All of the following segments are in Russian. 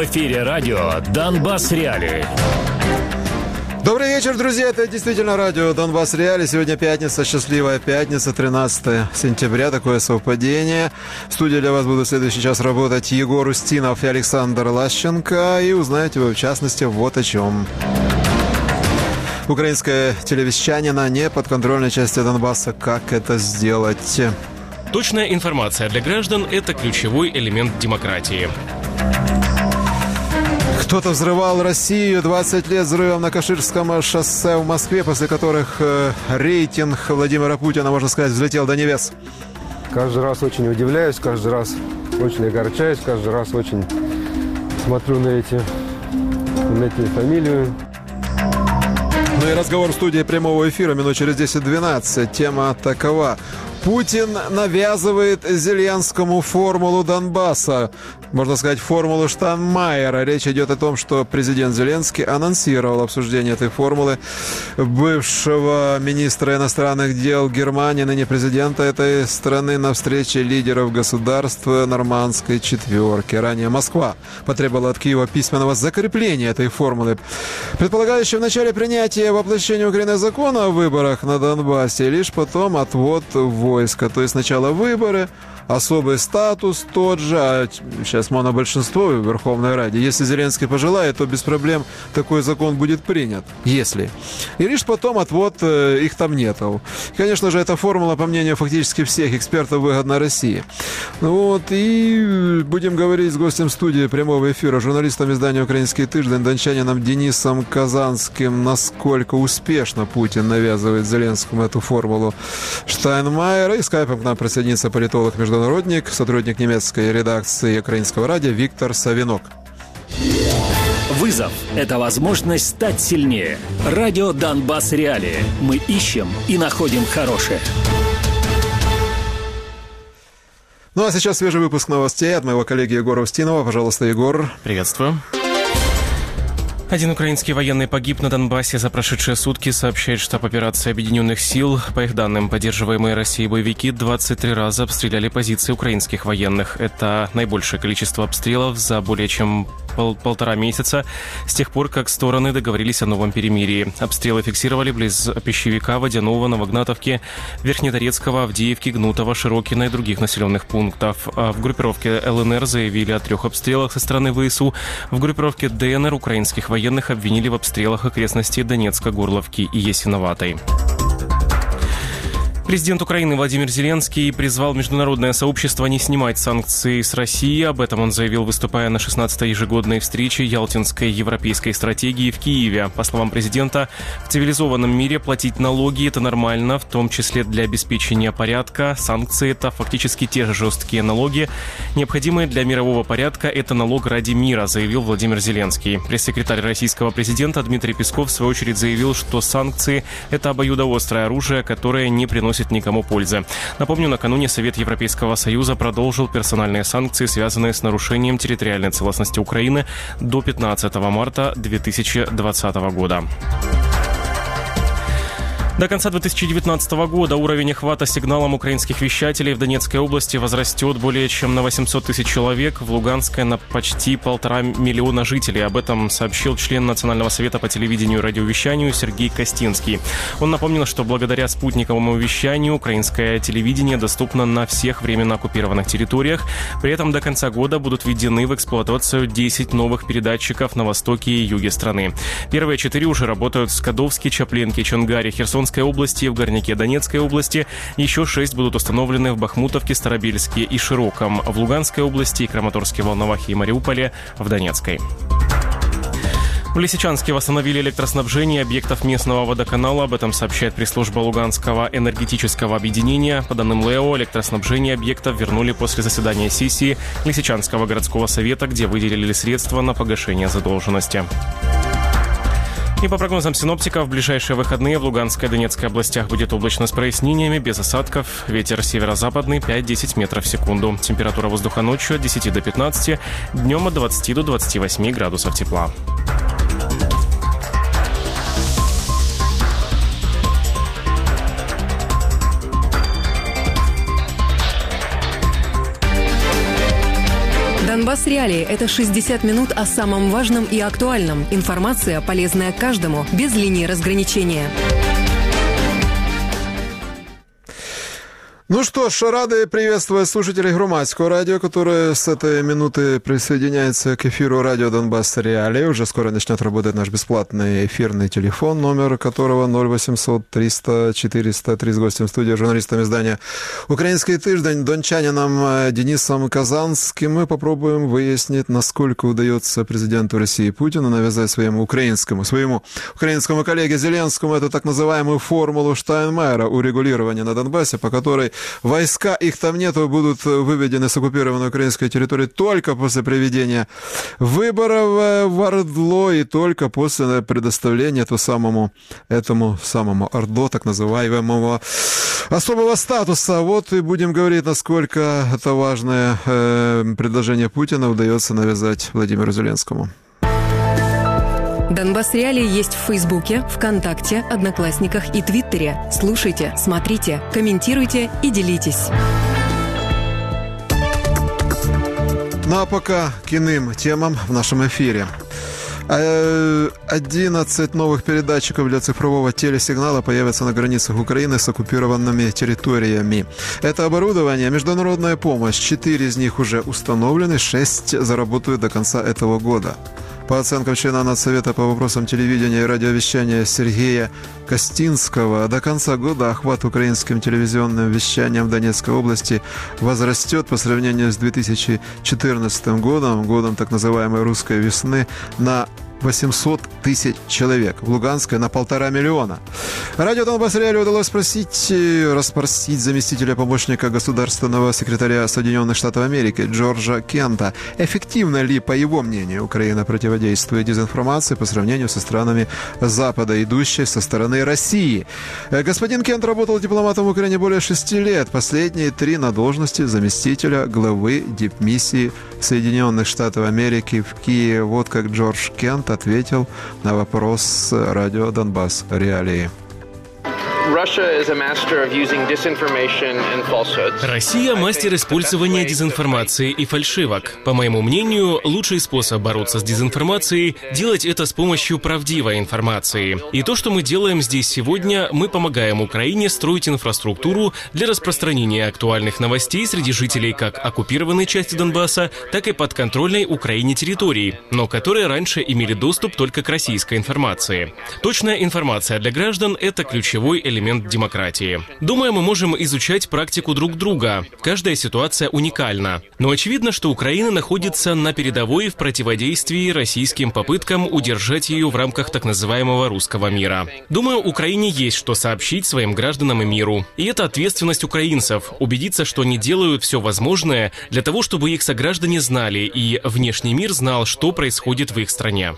эфире радио «Донбасс Реалии». Добрый вечер, друзья. Это действительно радио «Донбасс Реалии». Сегодня пятница, счастливая пятница, 13 сентября. Такое совпадение. В студии для вас будут в следующий час работать Егор Устинов и Александр Лащенко. И узнаете вы, в частности, вот о чем. Украинское телевещание на неподконтрольной части Донбасса. Как это сделать? Точная информация для граждан – это ключевой элемент демократии. Кто-то взрывал Россию. 20 лет взрывом на Каширском шоссе в Москве, после которых рейтинг Владимира Путина, можно сказать, взлетел до небес. Каждый раз очень удивляюсь, каждый раз очень огорчаюсь, каждый раз очень смотрю на эти фамилии. Ну и разговор в студии прямого эфира минут через 10-12. Тема такова. Путин навязывает Зеленскому формулу Донбасса. Можно сказать, формулу Штайнмайера. Речь идет о том, что президент Зеленский анонсировал обсуждение этой формулы бывшего министра иностранных дел Германии, ныне президента этой страны, на встрече лидеров государств Нормандской четверки. Ранее Москва потребовала от Киева письменного закрепления этой формулы, предполагающего в начале принятия воплощения Украины закона о выборах на Донбассе, и лишь потом отвод войска. То есть сначала выборы, особый статус тот же, а сейчас монобольшинство в Верховной Раде. Если Зеленский пожелает, то без проблем такой закон будет принят. Если. И лишь потом отвод их там нету. Конечно же, эта формула, по мнению фактически всех экспертов, выгодна России. Вот. И будем говорить с гостем студии прямого эфира, журналистом издания «Украинский тиждень», дончанином Денисом Казанским, насколько успешно Путин навязывает Зеленскому эту формулу Штайнмайера. И скайпом к нам присоединится политолог-международник, сотрудник немецкой редакции Украинского радио Виктор Савинок. Вызов – это возможность стать сильнее. Радио «Донбасс Реалии». Мы ищем и находим хорошее. Ну а сейчас свежий выпуск новостей от моего коллеги Егора Устинова. Пожалуйста, Егор. Приветствую. Один украинский военный погиб на Донбассе за прошедшие сутки, сообщает штаб операции Объединенных сил. По их данным, поддерживаемые Россией боевики 23 раза обстреляли позиции украинских военных. Это наибольшее количество обстрелов за более чем полтора месяца с тех пор, как стороны договорились о новом перемирии. Обстрелы фиксировали близ Пищевика, Водяного, Новогнатовки, Верхнеторецкого, Авдеевки, Гнутова, Широкина и других населенных пунктов. В группировке ЛНР заявили о 3 обстрелах со стороны ВСУ. В группировке ДНР украинских военных обвинили в обстрелах окрестностей Донецка, Горловки и Ясиноватой. Президент Украины Владимир Зеленский призвал международное сообщество не снимать санкции с России. Об этом он заявил, выступая на 16-й ежегодной встрече Ялтинской европейской стратегии в Киеве. По словам президента, в цивилизованном мире платить налоги – это нормально, в том числе для обеспечения порядка. Санкции – это фактически те же жесткие налоги. Необходимые для мирового порядка – это налог ради мира, заявил Владимир Зеленский. Пресс-секретарь российского президента Дмитрий Песков в свою очередь заявил, что санкции – это обоюдоострое оружие, которое не приносит никому пользы. Напомню, накануне Совет Европейского Союза продолжил персональные санкции, связанные с нарушением территориальной целостности Украины до 15 марта 2020 года. До конца 2019 года уровень охвата сигналом украинских вещателей в Донецкой области возрастет более чем на 800 тысяч человек, в Луганской на почти 1,5 миллиона жителей. Об этом сообщил член Национального совета по телевидению и радиовещанию Сергей Костинский. Он напомнил, что благодаря спутниковому вещанию украинское телевидение доступно на всех временно оккупированных территориях. При этом до конца года будут введены в эксплуатацию 10 новых передатчиков на востоке и юге страны. Первые 4 уже работают в Скадовске, Чаплинке, Чонгаре, Херсонской области, в Горняке Донецкой области. Еще 6 будут установлены в Бахмутовке, Старобельске и Широком, в Луганской области и Краматорске, Волновахе и Мариуполе, в Донецкой. В Лисичанске восстановили электроснабжение объектов местного водоканала. Об этом сообщает пресс-служба Луганского энергетического объединения. По данным ЛЭО, электроснабжение объектов вернули после заседания сессии Лисичанского городского совета, где выделили средства на погашение задолженности. И по прогнозам синоптиков, в ближайшие выходные в Луганской и Донецкой областях будет облачно с прояснениями, без осадков. Ветер северо-западный 5-10 метров в секунду. Температура воздуха ночью от 10 до 15, днем от 20 до 28 градусов тепла. Донбасс Реалии – это 60 минут о самом важном и актуальном. Информация, полезная каждому, без линии разграничения. Ну что ж, рады приветствовать слушателей Громадского радио, которые с этой минуты присоединяются к эфиру радио Донбасс Реалии. Уже скоро начнет работать наш бесплатный эфирный телефон, номер которого 0800 300 403. С гостем в студии, журналистом издания «Украинский тиждень», дончанином Денисом Казанским. Мы попробуем выяснить, насколько удается президенту России Путину навязать своему украинскому коллеге Зеленскому эту так называемую формулу Штайнмайера урегулирования на Донбассе, по которой войска, их там нету, будут выведены с оккупированной украинской территории только после проведения выборов в ОРДЛО и только после предоставления этому самому ОРДЛО, так называемого особого статуса. Вот и будем говорить, насколько это важное предложение Путина удается навязать Владимиру Зеленскому. Донбасс Реалии есть в Фейсбуке, ВКонтакте, Одноклассниках и Твиттере. Слушайте, смотрите, комментируйте и делитесь. Ну а пока к иным темам в нашем эфире. 11 новых передатчиков для цифрового телесигнала появятся на границах Украины с оккупированными территориями. Это оборудование, международная помощь. 4 из них уже установлены, 6 заработают до конца этого года. По оценкам члена Надсовета по вопросам телевидения и радиовещания Сергея Костинского, до конца года охват украинским телевизионным вещанием в Донецкой области возрастет по сравнению с 2014 годом так называемой «русской весны», на 800 тысяч человек. В Луганской на 1,5 миллиона. Радио Донбасс Реалии удалось расспросить заместителя помощника государственного секретаря Соединенных Штатов Америки Джорджа Кента, эффективно ли, по его мнению, Украина противодействует дезинформации по сравнению со странами Запада, идущей со стороны России. Господин Кент работал дипломатом в Украине более 6 лет. Последние 3 на должности заместителя главы дипмиссии Соединенных Штатов Америки в Киеве. Вот как Джордж Кент ответил на вопрос радио Донбасс Реалии. Россия – мастер использования дезинформации и фальшивок. По моему мнению, лучший способ бороться с дезинформацией – делать это с помощью правдивой информации. И то, что мы делаем здесь сегодня, мы помогаем Украине строить инфраструктуру для распространения актуальных новостей среди жителей как оккупированной части Донбасса, так и подконтрольной Украине территорий, но которые раньше имели доступ только к российской информации. Точная информация для граждан – это ключевой элемент демократии. Думаю, мы можем изучать практику друг друга. Каждая ситуация уникальна. Но очевидно, что Украина находится на передовой в противодействии российским попыткам удержать ее в рамках так называемого русского мира. Думаю, Украине есть что сообщить своим гражданам и миру. И это ответственность украинцев – убедиться, что они делают все возможное для того, чтобы их сограждане знали и внешний мир знал, что происходит в их стране.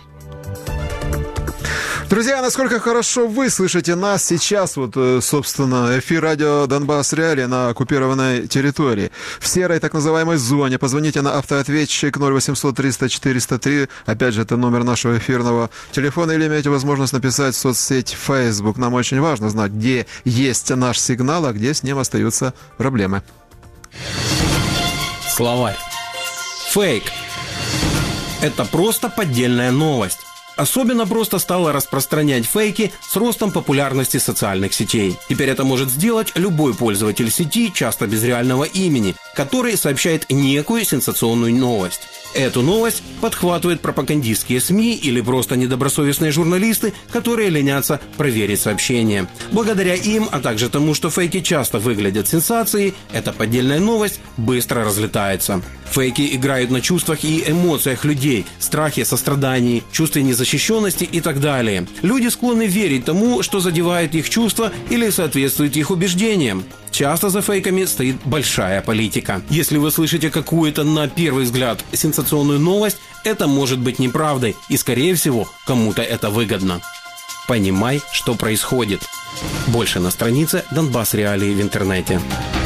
Друзья, насколько хорошо вы слышите нас сейчас, собственно, эфир радио Донбасс Реалии на оккупированной территории. В серой так называемой зоне. Позвоните на автоответчик 0800 300 403. Опять же, это номер нашего эфирного телефона. Или имеете возможность написать в соцсеть Facebook. Нам очень важно знать, где есть наш сигнал, а где с ним остаются проблемы. Словарь. Фейк. Это просто поддельная новость. Особенно просто стало распространять фейки с ростом популярности социальных сетей. Теперь это может сделать любой пользователь сети, часто без реального имени, который сообщает некую сенсационную новость. Эту новость подхватывают пропагандистские СМИ или просто недобросовестные журналисты, которые ленятся проверить сообщение. Благодаря им, а также тому, что фейки часто выглядят сенсацией, эта поддельная новость быстро разлетается. Фейки играют на чувствах и эмоциях людей, страхе, сострадании, чувстве незащищенности и так далее. Люди склонны верить тому, что задевает их чувства или соответствует их убеждениям. Часто за фейками стоит большая политика. Если вы слышите какую-то, на первый взгляд, сенсационную новость, это может быть неправдой, и, скорее всего, кому-то это выгодно. Понимай, что происходит. Больше на странице Донбасс Реалии в интернете.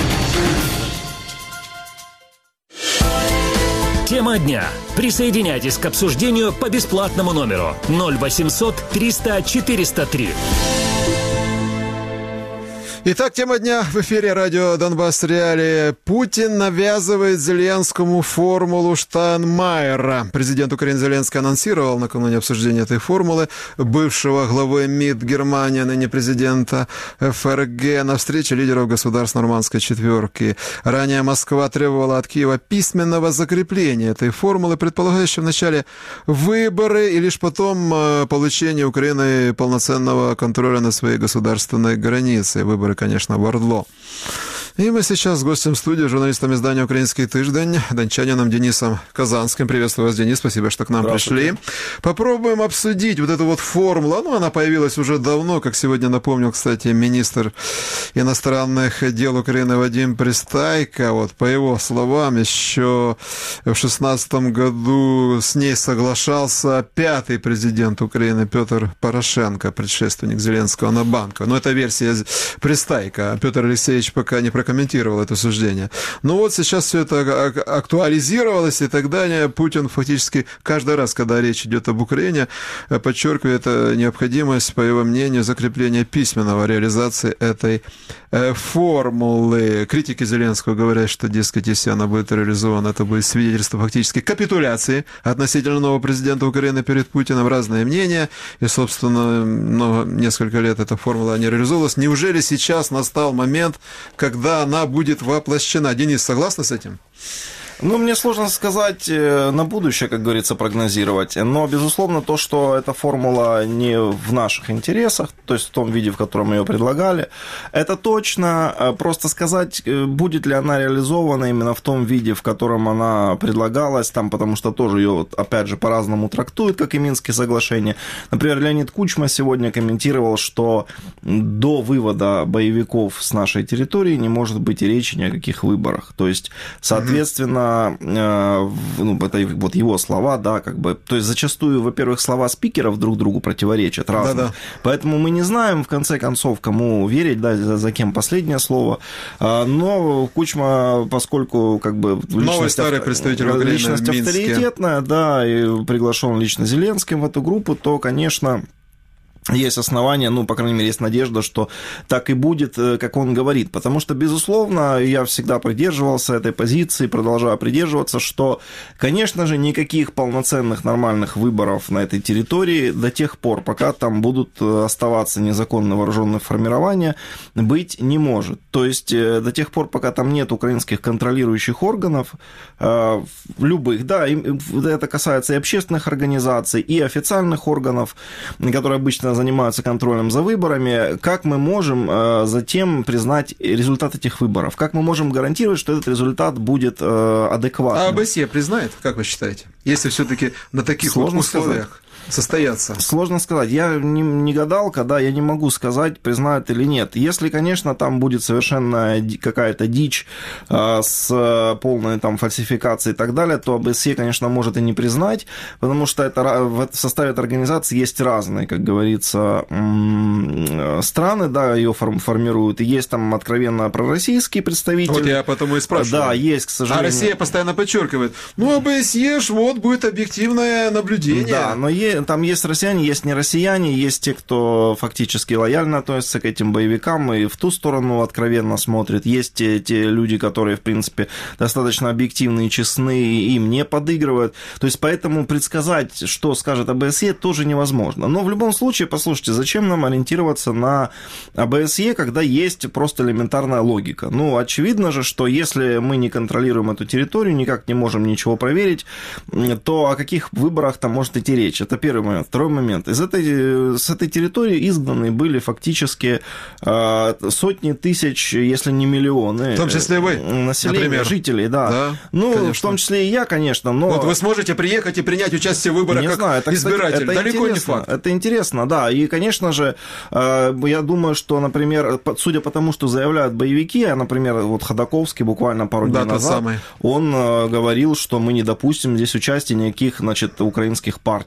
Тема дня. Присоединяйтесь к обсуждению по бесплатному номеру 0800 300 403. Итак, тема дня в эфире радио «Донбасс Реалии». Путин навязывает Зеленскому формулу Штайнмайера. Президент Украины Зеленский анонсировал накануне обсуждения этой формулы бывшего главы МИД Германии, ныне президента ФРГ, на встрече лидеров государств Нормандской четверки. Ранее Москва требовала от Киева письменного закрепления этой формулы, предполагающей вначале выборы и лишь потом получение Украины полноценного контроля над своей государственной границей. Выборы, конечно, в Ордло. И мы сейчас с гостем студии, журналистом издания «Украинский тыждень», дончанином Денисом Казанским. Приветствую вас, Денис, спасибо, что к нам пришли. Попробуем обсудить вот эту вот формулу. Ну, она появилась уже давно, как сегодня напомнил, кстати, министр иностранных дел Украины Вадим Пристайко. Вот, по его словам, еще в 2016 году с ней соглашался 5-й президент Украины Петр Порошенко, предшественник Зеленского на Банковой. Но это версия Пристайко. Петр Алексеевич пока не прокомментировал это суждение. Но вот сейчас все это актуализировалось, и тогда Путин фактически каждый раз, когда речь идет об Украине, подчеркивает необходимость, по его мнению, закрепления письменного реализации этой формулы. Критики Зеленского говорят, что, дескать, если она будет реализована, это будет свидетельство фактически капитуляции относительно нового президента Украины перед Путиным. Разные мнения, и, собственно, несколько лет эта формула не реализовалась. Неужели сейчас настал момент, когда она будет воплощена? Денис, согласна с этим? Ну, мне сложно сказать на будущее, как говорится, прогнозировать, но, безусловно, то, что эта формула не в наших интересах, то есть в том виде, в котором ее предлагали, это точно. Просто сказать, будет ли она реализована именно в том виде, в котором она предлагалась, там, потому что тоже ее, опять же, по-разному трактуют, как и Минские соглашения. Например, Леонид Кучма сегодня комментировал, что до вывода боевиков с нашей территории не может быть и речи ни о каких выборах. То есть, соответственно, это вот его слова, да, как бы, то есть зачастую, во-первых, слова спикеров друг другу противоречат разные, да-да. Поэтому мы не знаем, в конце концов, кому верить, да, за кем последнее слово, но Кучма, поскольку, как бы, личность авторитетная, да, и приглашен лично Зеленским в эту группу, то, конечно, есть основания, ну, по крайней мере, есть надежда, что так и будет, как он говорит. Потому что, безусловно, я всегда придерживался этой позиции, продолжаю придерживаться, что, конечно же, никаких полноценных нормальных выборов на этой территории до тех пор, пока там будут оставаться незаконно вооруженные формирования, быть не может. То есть до тех пор, пока там нет украинских контролирующих органов, любых, да, это касается и общественных организаций, и официальных органов, которые обычно занимаются контролем за выборами, как мы можем затем признать результат этих выборов? Как мы можем гарантировать, что этот результат будет адекватным? А ОБСЕ признает, как вы считаете, если все-таки на таких условиях состояться? Сложно сказать. Я не гадалка, да, я не могу сказать, признают или нет. Если, конечно, там будет совершенно какая-то дичь с полной там фальсификацией и так далее, то ОБСЕ, конечно, может и не признать, потому что это, в составе этой организации есть разные, как говорится, страны, да, ее формируют, и есть там откровенно пророссийские представители. Вот я потому и спрашиваю. Да, есть, к сожалению. А Россия постоянно подчеркивает, ну, ОБСЕ ж вот будет объективное наблюдение. Да, но там есть россияне, есть не россияне, есть те, кто фактически лояльно относится к этим боевикам и в ту сторону откровенно смотрит. Есть те люди, которые, в принципе, достаточно объективны и честны, и им не подыгрывают. То есть, поэтому предсказать, что скажет ОБСЕ, тоже невозможно. Но в любом случае, послушайте, зачем нам ориентироваться на ОБСЕ, когда есть просто элементарная логика? Ну, очевидно же, что если мы не контролируем эту территорию, никак не можем ничего проверить, то о каких выборах там может идти речь? Это первый момент. Второй момент. С этой территории изгнаны были фактически сотни тысяч, если не миллионы. В том числе вы, населения, например. Жителей, да. Ну, конечно. В том числе и я, конечно, но... Вот вы сможете приехать и принять участие в выборах как знаю, это, избиратель. Кстати, это далеко не факт. Это интересно, да. И, конечно же, я думаю, что, например, судя по тому, что заявляют боевики, например, вот Ходаковский буквально пару дней назад, он говорил, что мы не допустим здесь участия никаких, значит, украинских партий, националистических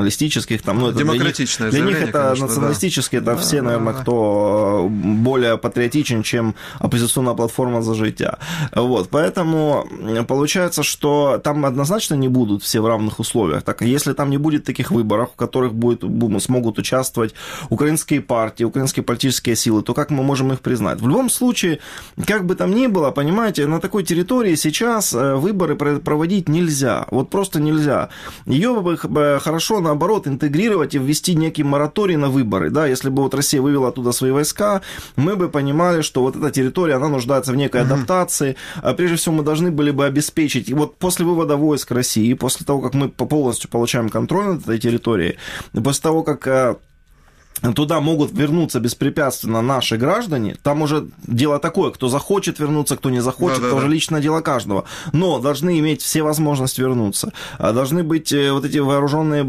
националистических. Там, это демократичное для них это конечно, националистические, это все, наверное, кто более патриотичен, чем оппозиционная платформа «За життя». Вот, поэтому получается, что там однозначно не будут все в равных условиях. Так, если там не будет таких выборов, в которых смогут участвовать украинские партии, украинские политические силы, то как мы можем их признать? В любом случае, как бы там ни было, понимаете, на такой территории сейчас выборы проводить нельзя. Вот просто нельзя. Ее бы хорошо, наоборот, интегрировать и ввести некий мораторий на выборы. Да? Если бы вот Россия вывела оттуда свои войска, мы бы понимали, что вот эта территория, она нуждается в некой адаптации. Прежде всего, мы должны были бы обеспечить, вот после вывода войск России, после того, как мы полностью получаем контроль над этой территорией, после того, как туда могут вернуться беспрепятственно наши граждане, там уже дело такое, кто захочет вернуться, кто не захочет, это уже личное дело каждого. Но должны иметь все возможности вернуться. Должны быть вот эти вооруженные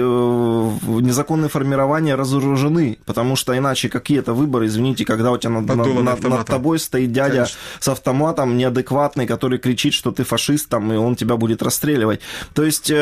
незаконные формирования разоружены, потому что иначе какие-то выборы, извините, когда у тебя над тобой стоит дядя с автоматом неадекватный, который кричит, что ты фашист, там, и он тебя будет расстреливать. То есть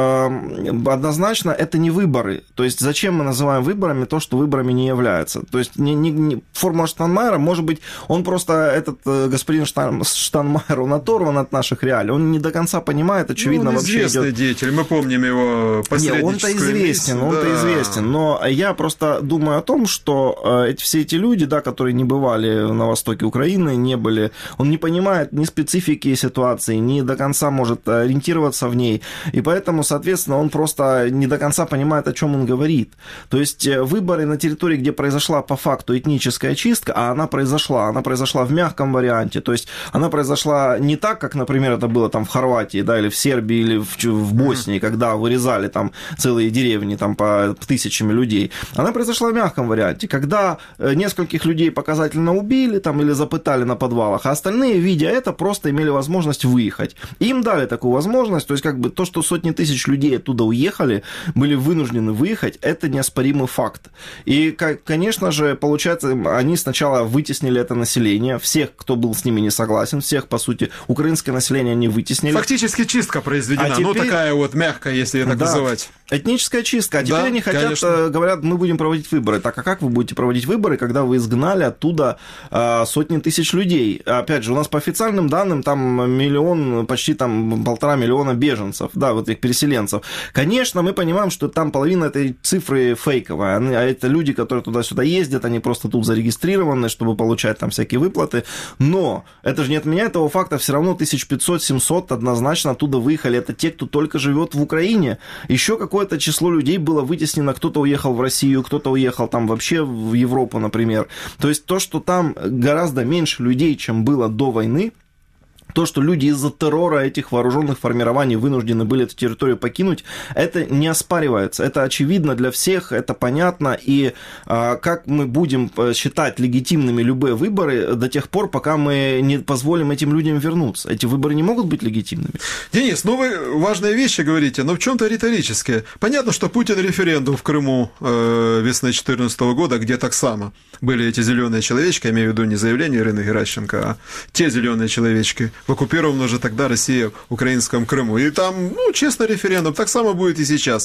однозначно это не выборы. То есть зачем мы называем выборами то, что выборами не является. То есть формула Штайнмайера, может быть, он просто, этот господин Штайнмайер, он оторван от наших реалий, он не до конца понимает, очевидно, он вообще известный идет... деятель, мы помним его посредническую миссию. Он-то известен, но я просто думаю о том, что все эти люди, да, которые не бывали на востоке Украины, не были, он не понимает ни специфики ситуации, ни до конца может ориентироваться в ней, и поэтому, соответственно, он просто не до конца понимает, о чем он говорит. То есть выборы на территории, где произошла по факту этническая чистка, а она произошла в мягком варианте, то есть она произошла не так, как, например, это было там в Хорватии, да, или в Сербии, или в Боснии, когда вырезали там целые деревни там по тысячами людей. Она произошла в мягком варианте, когда нескольких людей показательно убили там или запытали на подвалах, а остальные, видя это, просто имели возможность выехать. Им дали такую возможность, то есть как бы то, что сотни тысяч людей оттуда уехали, были вынуждены выехать, это неоспоримый факт. И, конечно же, получается, они сначала вытеснили это население, всех, кто был с ними не согласен, всех, по сути, украинское население они вытеснили. Фактически чистка произведена, теперь... такая вот мягкая, если ее так называть. Этническая чистка. А теперь они хотят, говорят, мы будем проводить выборы. Так, а как вы будете проводить выборы, когда вы изгнали оттуда сотни тысяч людей? Опять же, у нас по официальным данным там миллион, почти там 1,5 миллиона беженцев, да, вот этих переселенцев. Конечно, мы понимаем, что там половина этой цифры фейковая. Это люди, которые туда-сюда ездят, они просто тут зарегистрированы, чтобы получать там всякие выплаты. Но это же не отменяет того факта, все равно 1500-700 однозначно оттуда выехали. Это те, кто только живет в Украине. Еще какое-то число людей было вытеснено, кто-то уехал в Россию, кто-то уехал там вообще в Европу, например. То есть то, что там гораздо меньше людей, чем было до войны, то, что люди из-за террора этих вооруженных формирований вынуждены были эту территорию покинуть, это не оспаривается. Это очевидно для всех, это понятно. И как мы будем считать легитимными любые выборы до тех пор, пока мы не позволим этим людям вернуться? Эти выборы не могут быть легитимными. Денис, вы важные вещи говорите, но в чем-то риторические. Понятно, что Путин референдум в Крыму весны 2014 года, где так само были эти зеленые человечки, я имею в виду не заявление Ирины Геращенко, а те зеленые человечки, в оккупированной уже тогда России в украинском Крыму. И там, честный референдум, так само будет и сейчас.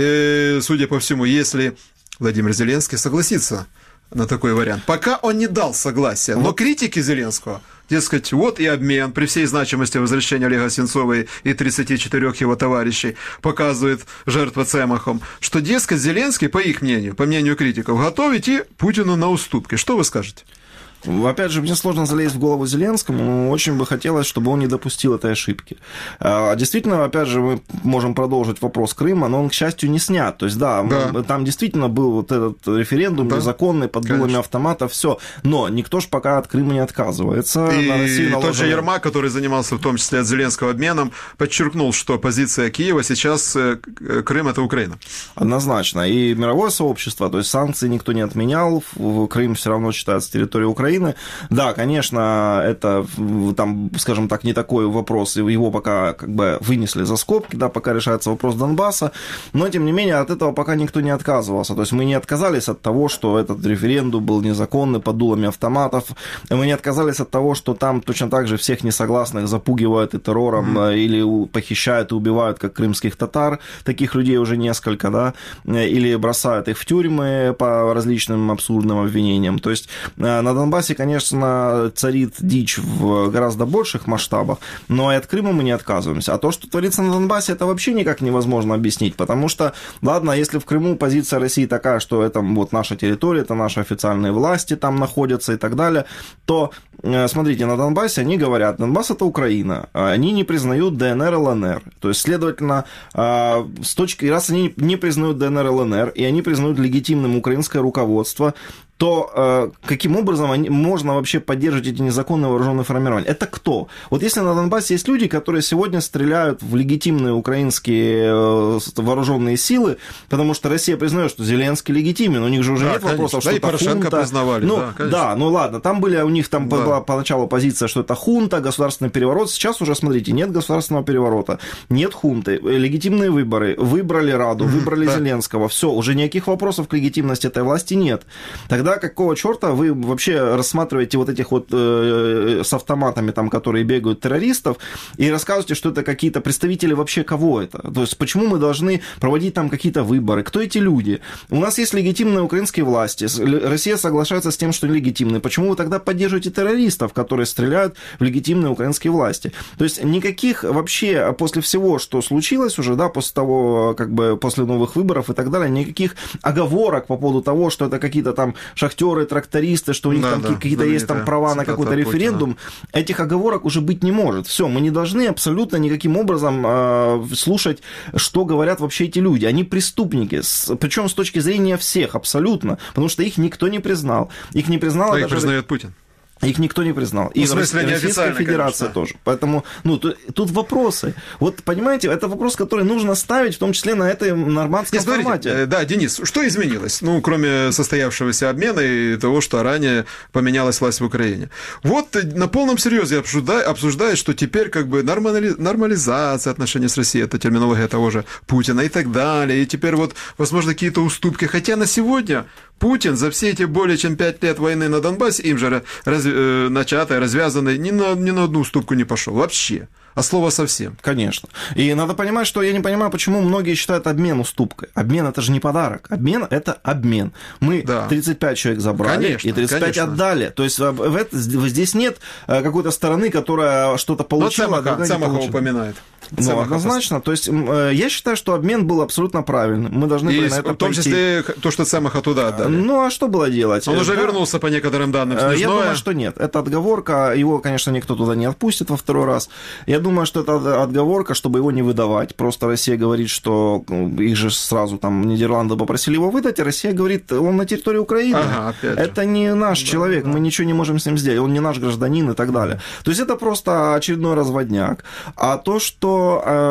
Судя по всему, если Владимир Зеленский согласится на такой вариант. Пока он не дал согласия, но критики Зеленского, дескать, вот и обмен при всей значимости возвращения Олега Сенцова и 34 его товарищей, показывает жертва Цемахом, что, дескать, Зеленский, по их мнению, по мнению критиков, готов идти Путину на уступки. Что вы скажете? Опять же, мне сложно залезть в голову Зеленскому, но очень бы хотелось, чтобы он не допустил этой ошибки. Действительно, опять же, мы можем продолжить вопрос Крыма, но он, к счастью, не снят. То есть, да. Там действительно был вот этот референдум незаконный, под дулами автоматов, все. Но никто ж пока от Крыма не отказывается. И тот же Ермак, который занимался в том числе от Зеленского обменом, подчеркнул, что позиция Киева сейчас Крым – это Украина. Однозначно. И мировое сообщество, то есть санкции никто не отменял, Крым все равно считается территорией Украины. Украины. Да, конечно, это там, скажем так, не такой вопрос, его пока как бы вынесли за скобки, да, пока решается вопрос Донбасса, но, тем не менее, от этого пока никто не отказывался. То есть мы не отказались от того, что этот референдум был незаконный под дулами автоматов, мы не отказались от того, что там точно так же всех несогласных запугивают и террором, или похищают и убивают, как крымских татар, таких людей уже несколько, да, или бросают их в тюрьмы по различным абсурдным обвинениям. То есть на Донбассе, конечно, царит дичь в гораздо больших масштабах, но и от Крыма мы не отказываемся. А то, что творится на Донбассе, это вообще никак невозможно объяснить, потому что, ладно, если в Крыму позиция России такая, что это вот наша территория, это наши официальные власти там находятся и так далее, то, смотрите, на Донбассе они говорят, Донбасс это Украина, они не признают ДНР, ЛНР. То есть, следовательно, раз они не признают ДНР, ЛНР, и они признают легитимным украинское руководство, то каким образом можно вообще поддерживать эти незаконные вооруженные формирования? Это кто? Вот если на Донбассе есть люди, которые сегодня стреляют в легитимные украинские вооруженные силы, потому что Россия признает, что Зеленский легитимен, у них же уже нет вопросов, что да, это и Порошенко хунта. Признавали, Да, ну ладно, там были у них там была поначалу позиция, что это хунта, государственный переворот. Сейчас уже, смотрите, нет государственного переворота, нет хунты, легитимные выборы, выбрали Раду, выбрали Зеленского, все, уже никаких вопросов к легитимности этой власти нет. Тогда какого черта вы вообще рассматриваете вот этих вот с автоматами, там, которые бегают, террористов, и рассказываете, что это какие-то представители вообще кого это? То есть почему мы должны проводить там какие-то выборы? Кто эти люди? У нас есть легитимные украинские власти, Россия соглашается с тем, что легитимные. Почему вы тогда поддерживаете террористов, которые стреляют в легитимные украинские власти? То есть никаких вообще после всего, что случилось уже, да, после того, как бы после новых выборов и так далее, никаких оговорок по поводу того, что это какие-то там шахтеры, трактористы, что у них там какие-то есть там права на какой-то референдум, этих оговорок уже быть не может. Все, мы не должны абсолютно никаким образом слушать, что говорят вообще эти люди. Они преступники, причем с точки зрения всех абсолютно, потому что их никто не признал. Их не признала их даже... признает Путин. Их никто не признал. И Российская Федерация тоже. Поэтому, тут вопросы. Вот, понимаете, это вопрос, который нужно ставить, в том числе на этом нормандском формате. Да, Денис, что изменилось? Ну, кроме состоявшегося обмена и того, что ранее поменялась власть в Украине. Вот на полном серьезе обсуждают, что теперь как бы нормализация отношений с Россией, это терминология того же Путина и так далее. И теперь вот, возможно, какие-то уступки. Хотя на сегодня Путин за все эти более чем 5 лет войны на Донбассе, им же начатой, развязанной, ни на одну уступку не пошел. Вообще. А слово совсем. Конечно. И надо понимать, что я не понимаю, почему многие считают обмен уступкой. Обмен – это же не подарок. Обмен – это обмен. Мы 35 человек забрали, конечно, и 35 отдали. То есть здесь нет какой-то стороны, которая что-то получила. Но Цемаха упоминает. Ну, однозначно. То есть я считаю, что обмен был абсолютно правильным. Мы должны были на это пойти. В том числе то, что Цемаха туда отдали. Ну, а что было делать? Он уже вернулся по некоторым данным. Я думаю, что нет. Это отговорка. Его, конечно, никто туда не отпустит во второй раз. Я думаю, что это отговорка, чтобы его не выдавать. Просто Россия говорит, что их же сразу там Нидерланды попросили его выдать, а Россия говорит, он на территории Украины. Это не наш человек, мы ничего не можем с ним сделать, он не наш гражданин и так далее. То есть это просто очередной разводняк. А то, что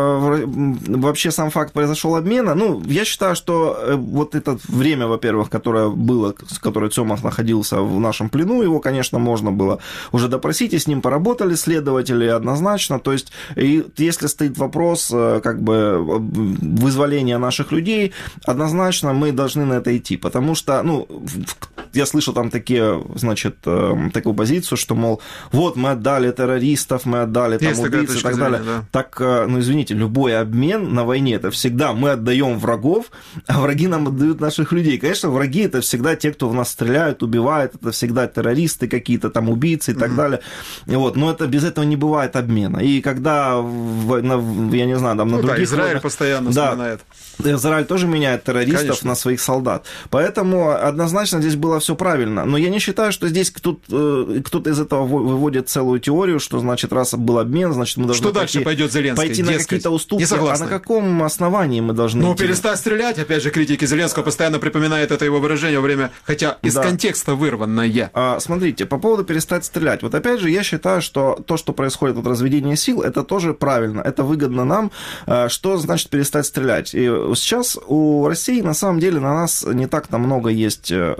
вообще сам факт произошел обмена, ну, я считаю, что вот это время, во-первых, которое было, с которой Цемах находился в нашем плену, его, конечно, можно было уже допросить, и с ним поработали следователи однозначно. То есть и если стоит вопрос как бы вызволения наших людей, однозначно мы должны на это идти, потому что, ну, я слышал там такие, значит, такую позицию, что, мол, вот мы отдали террористов, мы отдали там убийц и так далее. Да. Так, ну, извините, любой обмен на войне, это всегда мы отдаем врагов, а враги нам отдают наших людей. Конечно, враги это всегда те, кто в нас стреляют, убивают, это всегда террористы какие-то там, убийцы и так далее. Вот. Но это, без этого не бывает обмена. И когда, я не знаю, там на других... Израиль постоянно вспоминает. Израиль тоже меняет террористов, конечно, на своих солдат. Поэтому однозначно здесь было все правильно. Но я не считаю, что здесь кто-то из этого выводит целую теорию, что, значит, раз был обмен, значит, мы должны что дальше пойдет Зеленский? Пойти на какие-то уступки. А на каком основании мы должны идти? Перестать стрелять, опять же, критики Зеленского постоянно припоминают это его выражение во время, хотя из контекста вырванное. Смотрите, по поводу перестать стрелять. Вот опять же, я считаю, что то, что происходит, вот разведение сил, это тоже правильно, это выгодно нам. Что значит перестать стрелять? И сейчас у России, на самом деле, на нас не так-то много есть, скажем так,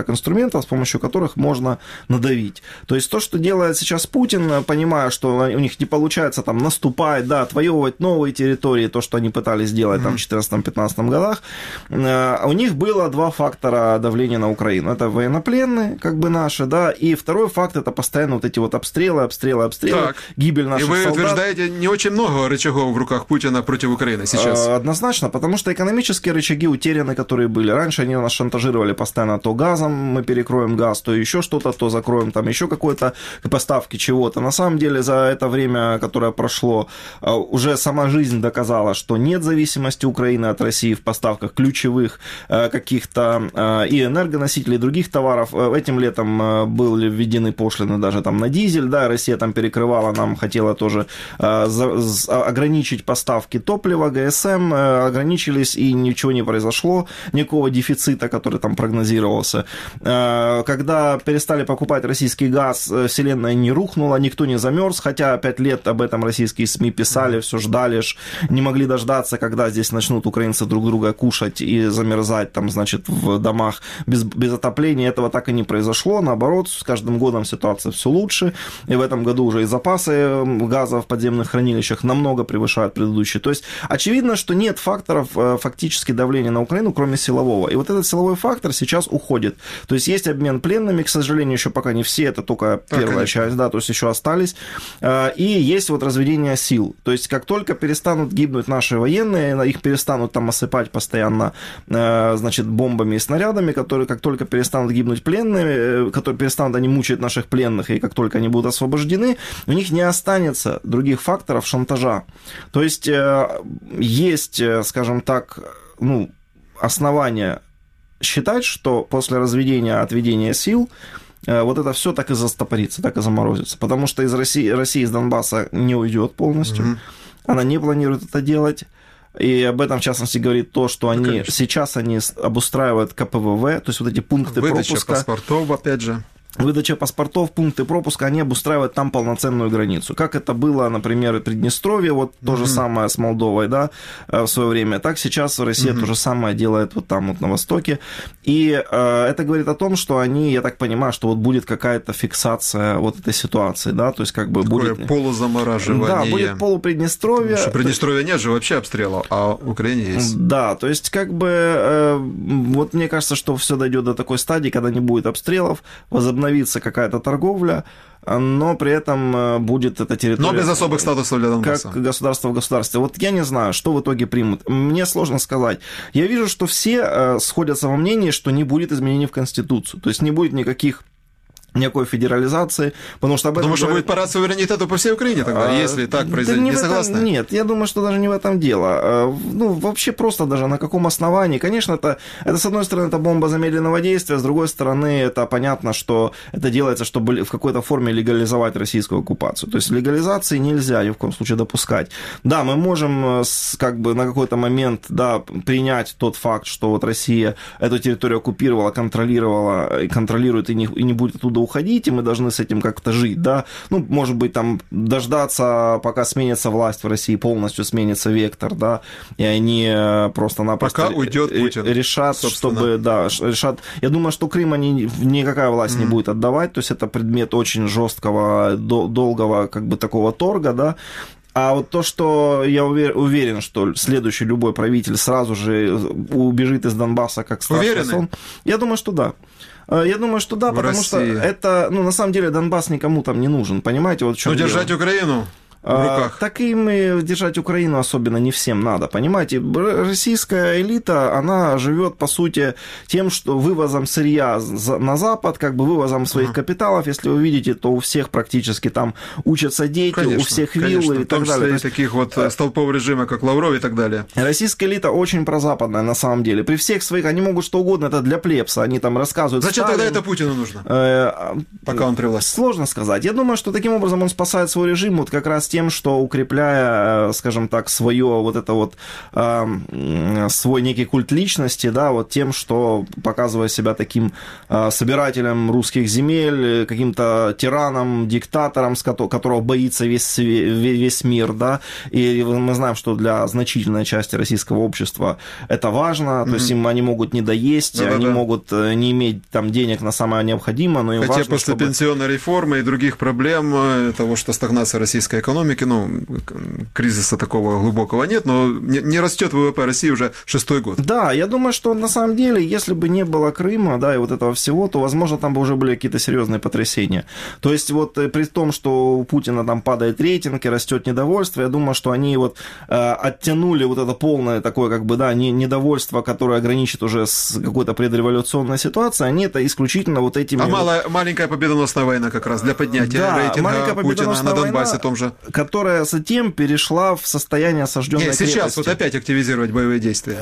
инструментов, с помощью которых можно надавить. То есть то, что делает сейчас Путин, понимая, что у них не получается там наступать, да, отвоевывать новые территории, то, что они пытались сделать там в 2014-2015 годах, у них было два фактора давления на Украину. Это военнопленные, как бы наши, да, и второй факт, это постоянно вот эти вот обстрелы, так. Гибель наших солдат. И вы утверждаете, не очень много рычагов в руках Путина против Украины сейчас? Однозначно, потому что экономические рычаги утеряны, которые были. Раньше они нас шантажировали постоянно то газом, мы перекроем газ, то еще что-то, то закроем там еще какой-то поставки чего-то. На самом деле за это время, которое прошло, уже сама жизнь доказала, что нет зависимости Украины от России в поставках ключевых каких-то и энергоносителей, и других товаров. Этим летом были введены пошлины даже там на дизель, да, Россия там перекрывала, нам хотела тоже ограничить поставки топлива, ГСМ, ограничились, и ничего не произошло, никакого дефицита, который там прогнозировался. Когда перестали покупать российский газ, вселенная не рухнула, никто не замерз, хотя 5 лет об этом российские СМИ писали, все ждали, не могли дождаться, когда здесь начнут украинцы друг друга кушать и замерзать там, значит, в домах без отопления. Этого так и не произошло, наоборот, с каждым годом ситуация все лучше, и в этом году уже и запасы газа в подземных хранилищах намного превышают предыдущие. То есть очевидно, что нет факторов фактически давления на Украину, кроме силового. И вот этот силовой фактор сейчас уходит. То есть есть обмен пленными, к сожалению, еще пока не все, это только первая часть, да, то есть еще остались. И есть вот разведение сил. То есть как только перестанут гибнуть наши военные, их перестанут там осыпать постоянно, значит, бомбами и снарядами, которые как только перестанут гибнуть пленные, которые перестанут они мучить наших пленных, и как только они будут освобождены, у них не останется других факторов шантажа. То есть есть, скажем так, основания считать, что после разведения, отведения сил вот это все так и застопорится, так и заморозится. Потому что из Россия из Донбасса не уйдет полностью. Она не планирует это делать. И об этом, в частности, говорит то, что сейчас они обустраивают КПВВ, то есть вот эти пункты пропуска. Выдача паспортов, опять же. Выдача паспортов, пункты пропуска, они обустраивают там полноценную границу. Как это было, например, в Приднестровье, вот то же самое с Молдовой, да, в свое время. Так сейчас Россия то же самое делает вот там вот на востоке. И это говорит о том, что они, я так понимаю, что вот будет какая-то фиксация вот этой ситуации, да, то есть как бы такое будет... полузамораживание. Да, будет полуприднестровье. Потому что Приднестровья нет же вообще обстрела, а в Украине есть. Да, то есть как бы вот мне кажется, что все дойдет до такой стадии, когда не будет обстрелов, возобновится какая-то торговля, но при этом будет эта территория... Но без особых статусов для Донбасса. Как государство в государстве. Вот я не знаю, что в итоге примут. Мне сложно сказать. Я вижу, что все сходятся во мнении, что не будет изменений в Конституцию. То есть не будет никакой федерализации, потому что будет парад суверенитета по всей Украине тогда, если так произойдет. Не согласны? Нет, я думаю, что даже не в этом дело. Вообще просто даже на каком основании. Конечно, это с одной стороны, это бомба замедленного действия, с другой стороны, это понятно, что это делается, чтобы в какой-то форме легализовать российскую оккупацию. То есть легализации нельзя ни в коем случае допускать. Да, мы можем как бы на какой-то момент, да, принять тот факт, что вот Россия эту территорию оккупировала, контролировала, и контролирует, и не будет оттуда уходить, и мы должны с этим как-то жить, да, может быть, там, дождаться, пока сменится власть в России, полностью сменится вектор, да, и они просто-напросто пока уйдет Путин, решат, собственно. Решат. Я думаю, что Крым они никакая власть не будет отдавать, то есть это предмет очень жесткого, долгого, как бы, такого торга, да. А вот то, что я уверен, что следующий любой правитель сразу же убежит из Донбасса как страшный сон. Я думаю, что да. Я думаю, что да, потому что это, на самом деле, Донбасс никому там не нужен, понимаете? Вот в чём держать дело. Украину в руках. Так им и держать Украину особенно не всем надо, понимаете? Российская элита, она живет, по сути, тем, что вывозом сырья на Запад, как бы вывозом своих капиталов. Если вы видите, то у всех практически там учатся дети, конечно, у всех виллы и так далее. В таких вот столпов режима, как Лавров и так далее. Российская элита очень прозападная, на самом деле. При всех своих, они могут что угодно, это для плебса, они там рассказывают. Зачем тогда это Путину нужно, пока он при власти? Сложно сказать. Я думаю, что таким образом он спасает свой режим вот как раз тем, что укрепляя, скажем так, свое вот это вот, свой некий культ личности, да, вот тем, что показывая себя таким собирателем русских земель, каким-то тираном, диктатором, которого боится весь мир, да, и мы знаем, что для значительной части российского общества это важно, то есть им они могут не доесть, они могут не иметь там денег на самое необходимое, но им хотя важно, после пенсионной реформы и других проблем, того, что стагнация российской экономики, кризиса такого глубокого нет, но не растет ВВП России уже 6-й год. Да, я думаю, что на самом деле, если бы не было Крыма, да, и вот этого всего, то, возможно, там бы уже были какие-то серьезные потрясения. То есть вот при том, что у Путина там падает рейтинг и растет недовольство, я думаю, что они вот оттянули вот это полное такое, как бы, да, недовольство, которое ограничит уже с какой-то предреволюционной ситуацией, они это исключительно вот этими... маленькая победоносная война как раз для поднятия рейтинга Путина на Донбассе том же. Которая затем перешла в состояние осажденной крепости. Сейчас вот опять активизировать боевые действия.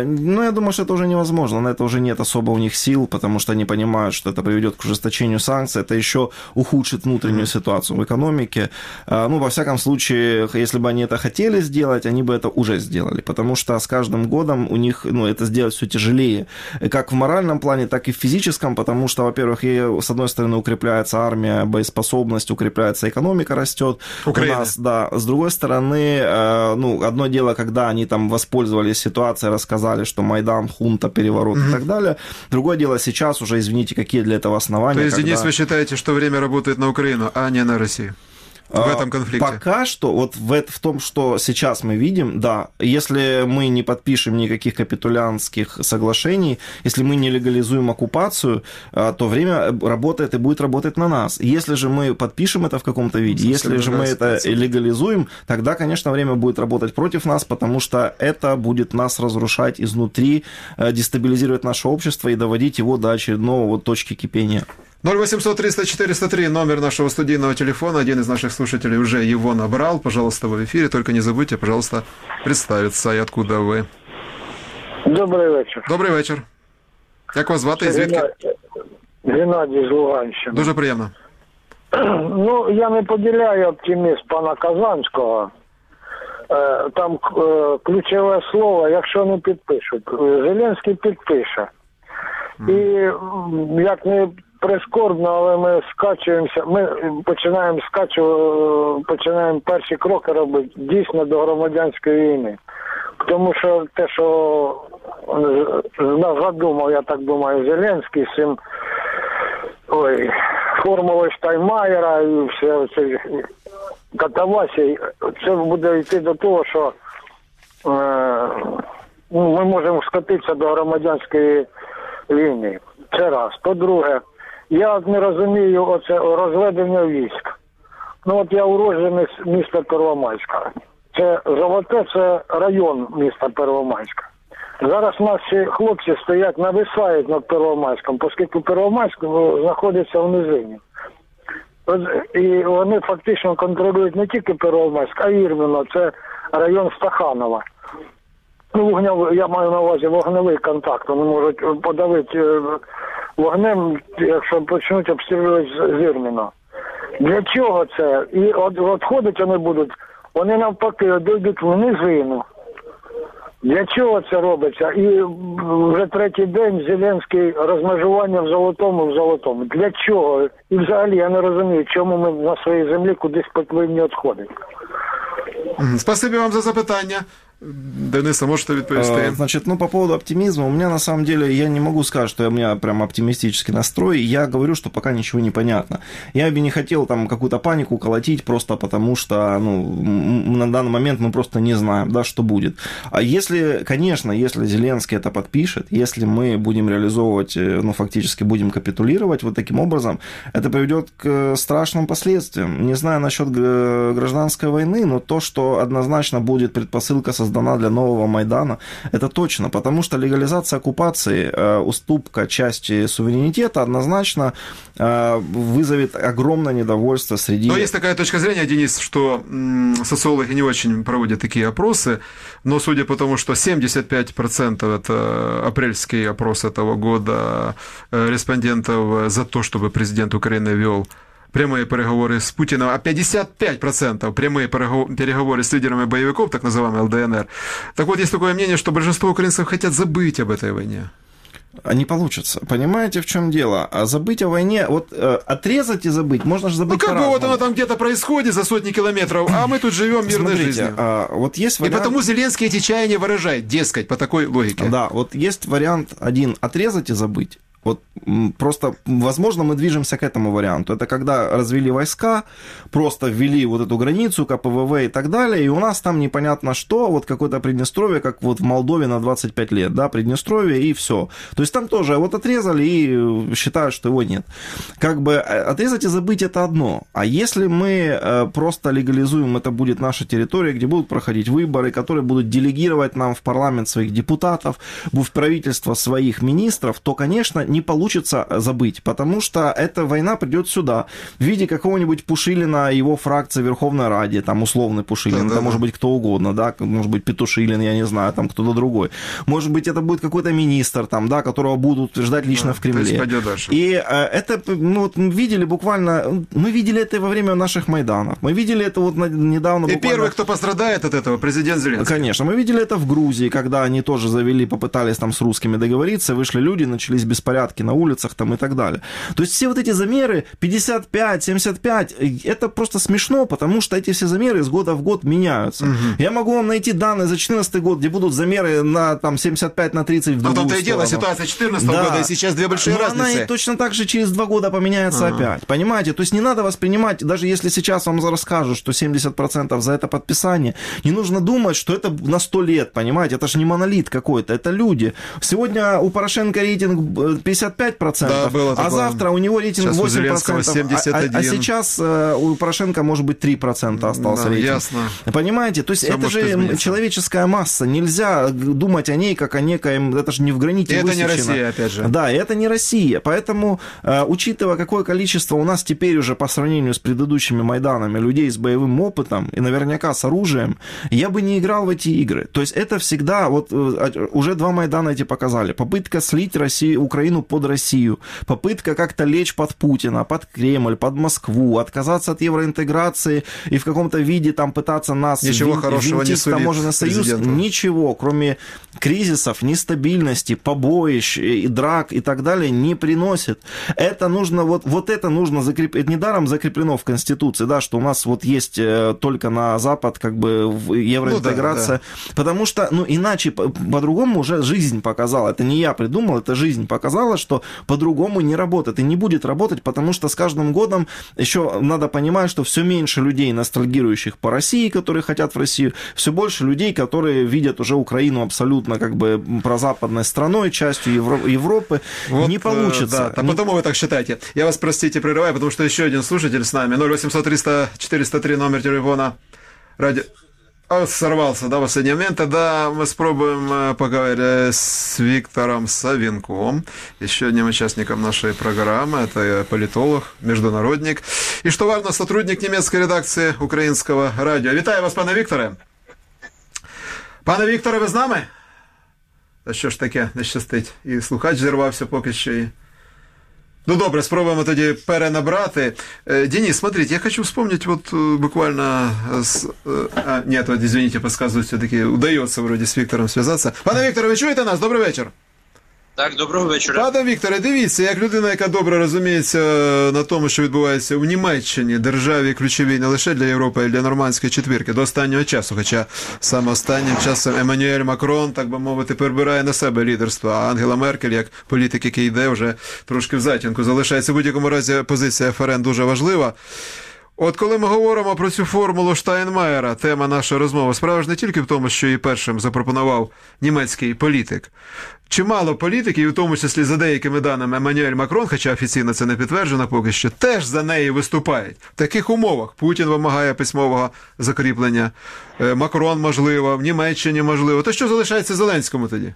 Я думаю, что это уже невозможно, на это уже нет особо у них сил, потому что они понимают, что это приведет к ужесточению санкций, это еще ухудшит внутреннюю ситуацию в экономике. Во всяком случае, если бы они это хотели сделать, они бы это уже сделали, потому что с каждым годом у них это сделать все тяжелее, как в моральном плане, так и в физическом, потому что, во-первых, с одной стороны укрепляется армия, боеспособность, укрепляется экономика, растет. Украина. У нас, да. С другой стороны, одно дело, когда они там воспользовались ситуацией, рассказали, что Майдан, хунта, переворот и так далее. Другое дело сейчас уже, извините, какие для этого основания. То есть, Денис, вы считаете, что время работает на Украину, а не на Россию? В этом конфликте? Пока что, вот в том, что сейчас мы видим, да, если мы не подпишем никаких капитулянских соглашений, если мы не легализуем оккупацию, то время работает и будет работать на нас. Если же мы подпишем это в каком-то виде, если же мы это легализуем, тогда, конечно, время будет работать против нас, потому что это будет нас разрушать изнутри, дестабилизировать наше общество и доводить его до очередного точки кипения. 0800 300 403, номер нашего студийного телефона. Один из наших слушателей уже его набрал. Пожалуйста, вы в эфире. Только не забудьте, пожалуйста, представиться. И откуда вы? Добрий вечір. Добрий вечір. Як вас звати і звідки? Геннадій з Луганщини. Дуже приємно. Я не поділяю оптимізм пана Казанського. Там ключове слово, якщо не підпишуть. Зеленський підпише. І як не прискорбно, але ми скачуємося, ми починаємо перші кроки робити дійсно до громадянської війни. Тому що те, що нас задумав, я так думаю, Зеленський з цим формулою Штайнмаєра і все це катавасія, це буде йти до того, що ми можемо скотитися до громадянської війни. Це раз. По-друге, я не розумію оце розведення військ. Я уродженець міста Первомайська. Це Золоте, це район міста Первомайська. Зараз наші хлопці стоять, нависають над Первомайськом, оскільки Первомайськ знаходиться в низині. І вони фактично контролюють не тільки Первомайськ, а й Ірміно, це район Стаханова. Я маю на увазі вогневий контакт, вони можуть подавити вогнем, якщо почнуть обстрілювати з Ірміно. Для чого це? І от ходять вони навпаки дійдуть в низину. Для чого це робиться? І вже третій день Зеленський розмежування в Золотому. Для чого? І взагалі я не розумію, чому ми на своїй землі кудись повинні відходити. Спасибо вам за запитання. Дениса, можете відповісти? По поводу оптимизма, у меня на самом деле, я не могу сказать, что у меня прям оптимистический настрой, я говорю, что пока ничего не понятно. Я бы не хотел там какую-то панику колотить просто потому, что на данный момент мы просто не знаем, да, что будет. А если, конечно, если Зеленский это подпишет, если мы будем реализовывать, фактически будем капитулировать вот таким образом, это приведет к страшным последствиям. Не знаю насчет гражданской войны, но то, что однозначно будет предпосылка создана для нового Майдана, это точно, потому что легализация оккупации, уступка части суверенитета однозначно вызовет огромное недовольство среди... Но есть такая точка зрения, Денис, что социологи не очень проводят такие опросы, но судя по тому, что 75% это апрельский опрос этого года респондентов за то, чтобы президент Украины вел прямые переговоры с Путиным, а 55% прямые переговоры с лидерами боевиков, так называемой ЛДНР. Так вот, есть такое мнение, что большинство украинцев хотят забыть об этой войне. Не получится. Понимаете, в чем дело? А забыть о войне, вот отрезать и забыть, можно же забыть. Ну, как по-разному. бы вот оно там где-то происходит за сотни километров, а мы тут живем мирной жизнью. Вот есть вариант... И потому Зеленский эти чаяния выражает, дескать, по такой логике. Да, вот есть вариант один: отрезать и забыть. Вот просто, возможно, мы движемся к этому варианту. Это когда развели войска, просто ввели вот эту границу, КПВВ и так далее, и у нас там непонятно что, вот какое-то Приднестровье, как вот в Молдове на 25 лет, да, Приднестровье и все. То есть там тоже вот отрезали и считают, что его нет. Как бы отрезать и забыть — это одно. А если мы просто легализуем, это будет наша территория, где будут проходить выборы, которые будут делегировать нам в парламент своих депутатов, в правительство своих министров, то, конечно, не получится забыть, потому что эта война придет сюда в виде какого-нибудь Пушилина, его фракции в Верховной Раде, там условный Пушилин, это может быть кто угодно, да, может быть Петушилин, я не знаю, там кто-то другой. Может быть, это будет какой-то министр, там, да, которого будут утверждать лично в Кремле. И это, ну, вот мы видели буквально, мы видели это во время наших Майданов, мы видели это вот недавно. И первый, кто пострадает от этого, президент Зеленский. Конечно, мы видели это в Грузии, когда они тоже попытались там с русскими договориться, вышли люди, начались беспорядки на улицах там и так далее. То есть все вот эти замеры 55, 75, это просто смешно, потому что эти все замеры из года в год меняются. Угу. Я могу вам найти данные за 2014 год, где будут замеры на там 75 на 30 в другую сторону. Но в том-то и дело, ситуация 2014 года и сейчас две большие разницы. Она и точно так же через 2 года поменяется опять. Понимаете? То есть не надо воспринимать, даже если сейчас вам расскажут, что 70% за это подписание, не нужно думать, что это на 100 лет, понимаете? Это же не монолит какой-то, это люди. Сегодня у Порошенко рейтинг 55%, да, а завтра у него рейтинг сейчас 8%, а сейчас у Порошенко может быть 3% остался, да, рейтинг. Ясно. Понимаете? То есть все это же измениться. Человеческая масса, нельзя думать о ней как о некоем, это же не в граните это высечено. Не Россия, опять же. Да, это не Россия, поэтому, учитывая, какое количество у нас теперь уже по сравнению с предыдущими Майданами людей с боевым опытом и наверняка с оружием, я бы не играл в эти игры. То есть это всегда, вот уже 2 Майдана эти показали, попытка слить Россию, Украину под Россию, попытка как-то лечь под Путина, под Кремль, под Москву, отказаться от евроинтеграции и в каком-то виде там пытаться нас винтить в таможенный союз. Президенту. Ничего, кроме кризисов, нестабильности, побоищ, и драк и так далее, не приносит. Это нужно, вот это нужно закрепить. Это недаром закреплено в Конституции, да, что у нас вот есть только на Запад как бы евроинтеграция. Да. Потому что, иначе, по-другому уже жизнь показала. Это не я придумал, это жизнь показала, что по-другому не работает и не будет работать, потому что с каждым годом еще надо понимать, что все меньше людей, ностальгирующих по России, которые хотят в Россию, все больше людей, которые видят уже Украину абсолютно как бы прозападной страной, частью Европы. Вот, не получится. Да, а потому вы так считаете. Я вас, простите, прерываю, потому что еще один слушатель с нами. 0800 300 403 номер телефона. Сорвался, да, в последний момент. Тогда мы спробуем поговорить с Виктором Савенком, еще одним участником нашей программы. Это политолог, международник. И, что важно, сотрудник немецкой редакции Українського радіо. Вітаю вас, пане Вікторе. Пане Вікторе, ви з нами? Та що ж таке, не щастить. І слухач зірвався поки що. Ну, добре, спробуємо тоді перенабрати. Денис, смотрите, я хочу вспомнить вот буквально... Нет, вот, извините, подсказывают, все-таки удается вроде с Виктором связаться. Пане Вікторе, ви чуєте нас? Добрий вечір. Так, доброго вечора. Пане Вікторе, дивіться, як людина, яка добре розуміється на тому, що відбувається в Німеччині, державі ключовій не лише для Європи, а й для нормандської четвірки, до останнього часу, хоча саме останнім часом Еммануель Макрон, так би мовити, перебирає на себе лідерство, а Ангела Меркель, як політик, який йде, вже трошки в затінку залишається. В будь-якому разі позиція ФРН дуже важлива. От коли ми говоримо про цю формулу Штайнмаєра, тема нашої розмови, справа ж не тільки в тому, що її першим запропонував німецький політик. Чимало політиків, і в тому числі за деякими даними Еммануель Макрон, хоча офіційно це не підтверджено поки що, теж за неї виступають. В таких умовах Путін вимагає письмового закріплення, Макрон можливо, в Німеччині можливо. То що залишається Зеленському тоді?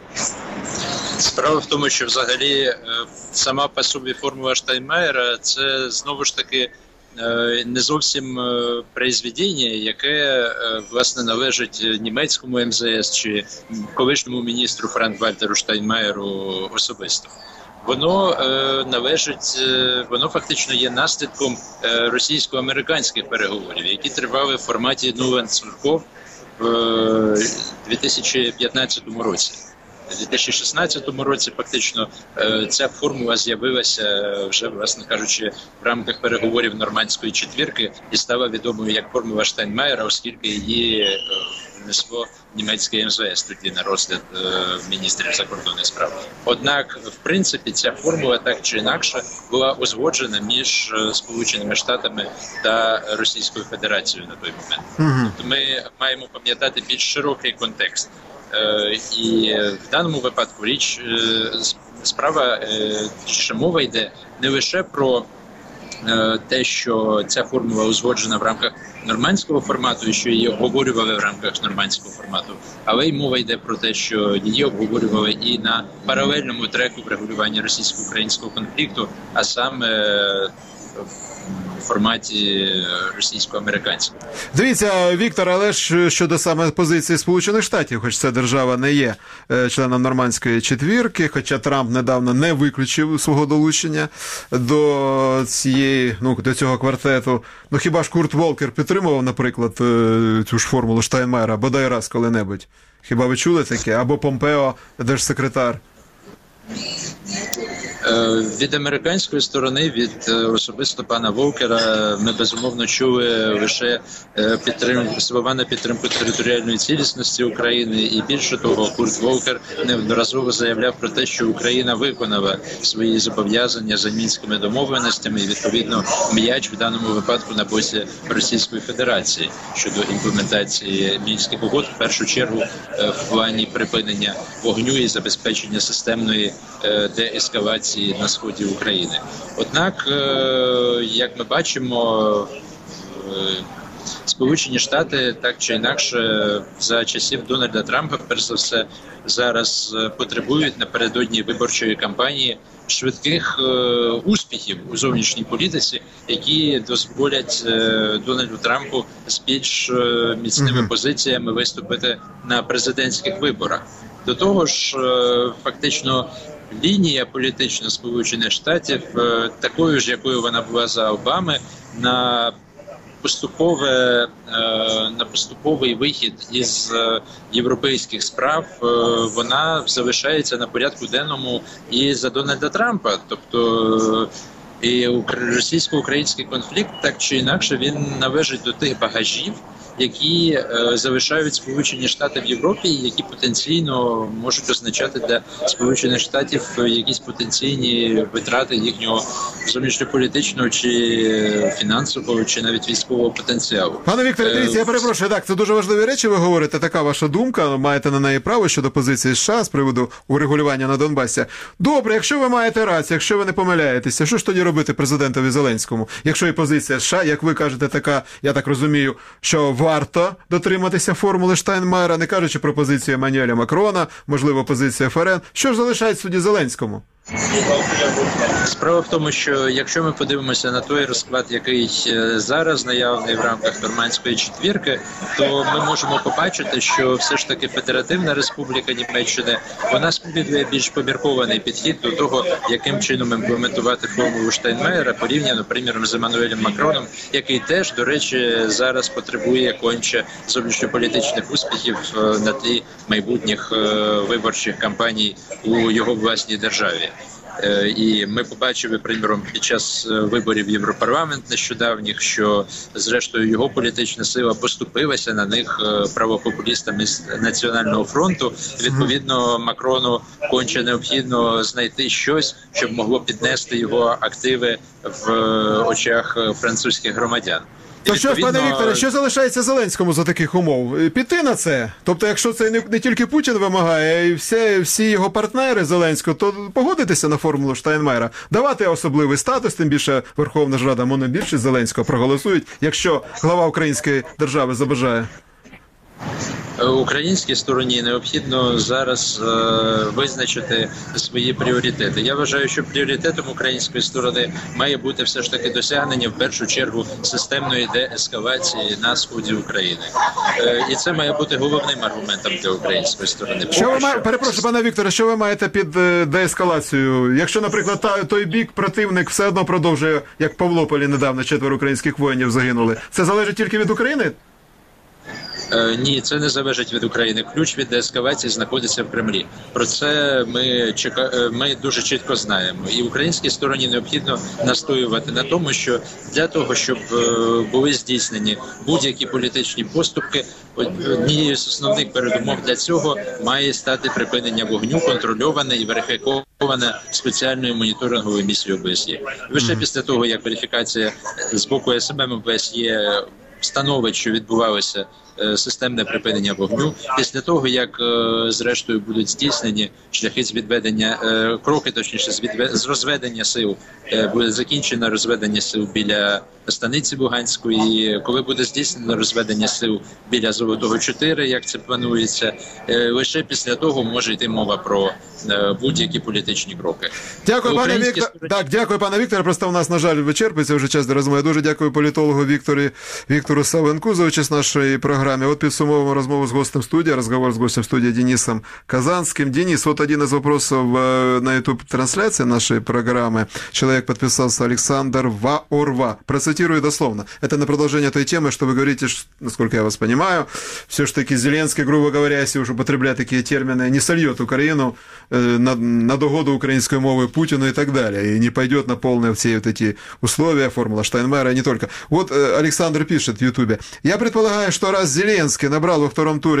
Справа в тому, що взагалі сама по собі формула Штайнмаєра – це знову ж таки не зовсім произведення, яке, власне, належить німецькому МЗС чи колишньому міністру Франк-Вальтеру Штайнмаєру особисто. воно воно фактично є наслідком російсько-американських переговорів, які тривали в форматі Нуен-Сурков в 2015 році. У 2016 році фактично ця формула з'явилася вже, власне кажучи, в рамках переговорів Нормандської четвірки і стала відомою як формула Штайнмаєра, оскільки її внесло німецьке МЗС тоді на розгляд міністрів закордонних справ. Однак, в принципі, ця формула так чи інакше була узгоджена між Сполученими Штатами та Російською Федерацією на той момент. Тобто ми маємо пам'ятати більш широкий контекст. І в даному випадку справа, що мова йде не лише про те, що ця формула узгоджена в рамках нормандського формату і що її обговорювали в рамках нормандського формату, але й мова йде про те, що її обговорювали і на паралельному треку врегулювання російсько-українського конфлікту, а саме в форматі російсько-американського. Дивіться, Віктор, але ж щодо саме позиції Сполучених Штатів, хоч ця держава не є членом Нормандської четвірки, хоча Трамп недавно не виключив свого долучення до цього квартету. Ну хіба ж Курт Волкер підтримував, наприклад, цю ж формулу Штайнмаєра, бодай раз коли-небудь? Хіба ви чули таке? Або Помпео, держсекретар? Від американської сторони, від особисто пана Волкера, ми безумовно чули лише слова на підтримку територіальної цілісності України, і більше того, Курт Волкер неодноразово заявляв про те, що Україна виконала свої зобов'язання за Мінськими домовленостями, і відповідно м'яч в даному випадку на боці Російської Федерації щодо імплементації Мінських угод, в першу чергу в плані припинення вогню і забезпечення системної деескалації на сході України. Однак, як ми бачимо, Сполучені Штати так чи інакше за часів Дональда Трампа, перш за все, зараз потребують напередодні виборчої кампанії швидких успіхів у зовнішній політиці, які дозволять Дональду Трампу з більш міцними позиціями виступити на президентських виборах. До того ж, фактично, лінія політична Сполучених Штатів, такою ж, якою вона була за Обами, на поступовий вихід із європейських справ, вона залишається на порядку денному і за Дональда Трампа. Тобто і російсько-український конфлікт, так чи інакше, він належить до тих багажів, які залишають Сполучені Штати в Європі, які потенційно можуть означати для Сполучених Штатів якісь потенційні витрати їхнього зовнішньополітичного чи фінансового, чи навіть військового потенціалу. Пане Вікторе, дивіться, я перепрошую, так, це дуже важливі речі ви говорите, така ваша думка, маєте на неї право щодо позиції США з приводу урегулювання на Донбасі. Добре, якщо ви маєте рацію, якщо ви не помиляєтеся, що ж тоді робити президентові Зеленському? Якщо і позиція США, як ви кажете, така, я так розумію, що варто дотриматися формули Штайнмаєра, не кажучи про позицію Еммануеля Макрона, можливо, позиція ФРН. Що ж залишається тоді Зеленському? Справа в тому, що якщо ми подивимося на той розклад, який зараз наявний в рамках Нормандської четвірки, то ми можемо побачити, що все ж таки Федеративна Республіка Німеччини, вона сповідує більш поміркований підхід до того, яким чином імплементувати формулу Штайнмаєра, порівняно, приміром, з Еммануелем Макроном, який теж, до речі, зараз потребує конче зовнішньополітичних успіхів на тлі майбутніх виборчих кампаній у його власній державі. І ми побачили, приміром, під час виборів в Європарламент нещодавніх, що, зрештою, його політична сила поступилася на них правопопулістами з Національного фронту. Відповідно, Макрону конче необхідно знайти щось, щоб могло піднести його активи в очах французьких громадян. То що ж, пане Вікторе, що залишається Зеленському за таких умов? Піти на це? Тобто, якщо це не тільки Путін вимагає, а й всі його партнери Зеленського, то погодитися на формулу Штайнмаєра, давати особливий статус, тим більше Верховна Рада, монобільшість Зеленського проголосують, якщо глава української держави забажає. Українській стороні необхідно зараз визначити свої пріоритети. Я вважаю, що пріоритетом української сторони має бути все ж таки досягнення в першу чергу системної деескалації на сході України. І це має бути головним аргументом для української сторони. Перепрошую, пане Вікторе, що ви маєте під деескалацією? Якщо, наприклад, той бік противник все одно продовжує, як в Павлополі недавно 4 українських воїнів загинули, це залежить тільки від України? Ні, це не залежить від України. Ключ від деескалації знаходиться в Кремлі. Про це ми дуже чітко знаємо. І українській стороні необхідно настоювати на тому, що для того, щоб були здійснені будь-які політичні поступки, однією з основних передумов для цього має стати припинення вогню, контрольоване і верифіковане спеціальною моніторинговою місією ОБСЄ. Лише після того, як верифікація з боку СММ ОБСЄ встановить, що відбувалося системне припинення вогню, після того, як зрештою будуть здійснені шляхи з відведення, кроки, точніше, з розведення сил, буде закінчено розведення сил біля станиці Луганської, коли буде здійснено розведення сил біля Золотого 4, як це планується, лише після того може йти мова про будь-які політичні кроки. Дякую, пане Вікторе. Так, дякую, пане Вікторе. Просто у нас, на жаль, вичерпується вже час до розмови. Дуже дякую політологу Віктору Савенку за участь в нашій програмі. Вот підсумовуємо розмову з гостем студії, разговор с гостем студии Денисом Казанским. Денис, вот один из вопросов на YouTube-трансляции нашей программы. Человек подписался Александр Ваорва. Процитирую дословно. Это на продолжение той темы, что вы говорите, насколько я вас понимаю, все ж таки Зеленский, грубо говоря, если уж употреблять такие термины, не сольет Украину на догоду украинской мовы Путину и так далее, и не пойдет на полные все вот эти условия, формула Штайнмайера, и не только. Вот Александр пишет в Ютубе. Я предполагаю, что раз Зеленский набрал во втором туре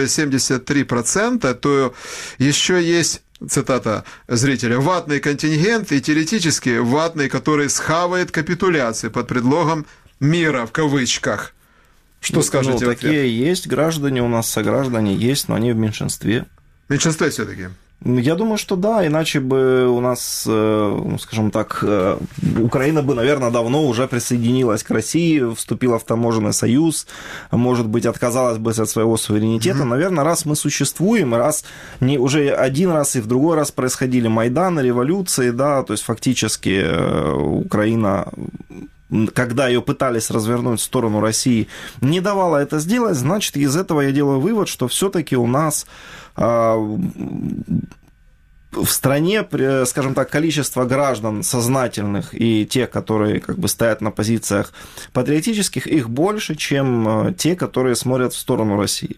73%, то еще есть, цитата зрителя, ватный контингент и теоретически ватный, который схавает капитуляцию под предлогом мира, в кавычках. Что скажете? Ну, такие есть граждане у нас, сограждане есть, но они в меньшинстве. В меньшинстве все-таки? Я думаю, что да, иначе бы у нас, ну, скажем так, Украина бы, наверное, давно уже присоединилась к России, вступила в таможенный союз, может быть, отказалась бы от своего суверенитета. Наверное, раз мы существуем, раз не уже один раз и в другой раз происходили Майданы, революции, да, то есть фактически Украина, когда ее пытались развернуть в сторону России, не давала это сделать, значит, из этого я делаю вывод, что все-таки у нас в стране, скажем так, количество граждан сознательных и тех, которые как бы стоят на позициях патриотических, их больше, чем те, которые смотрят в сторону России.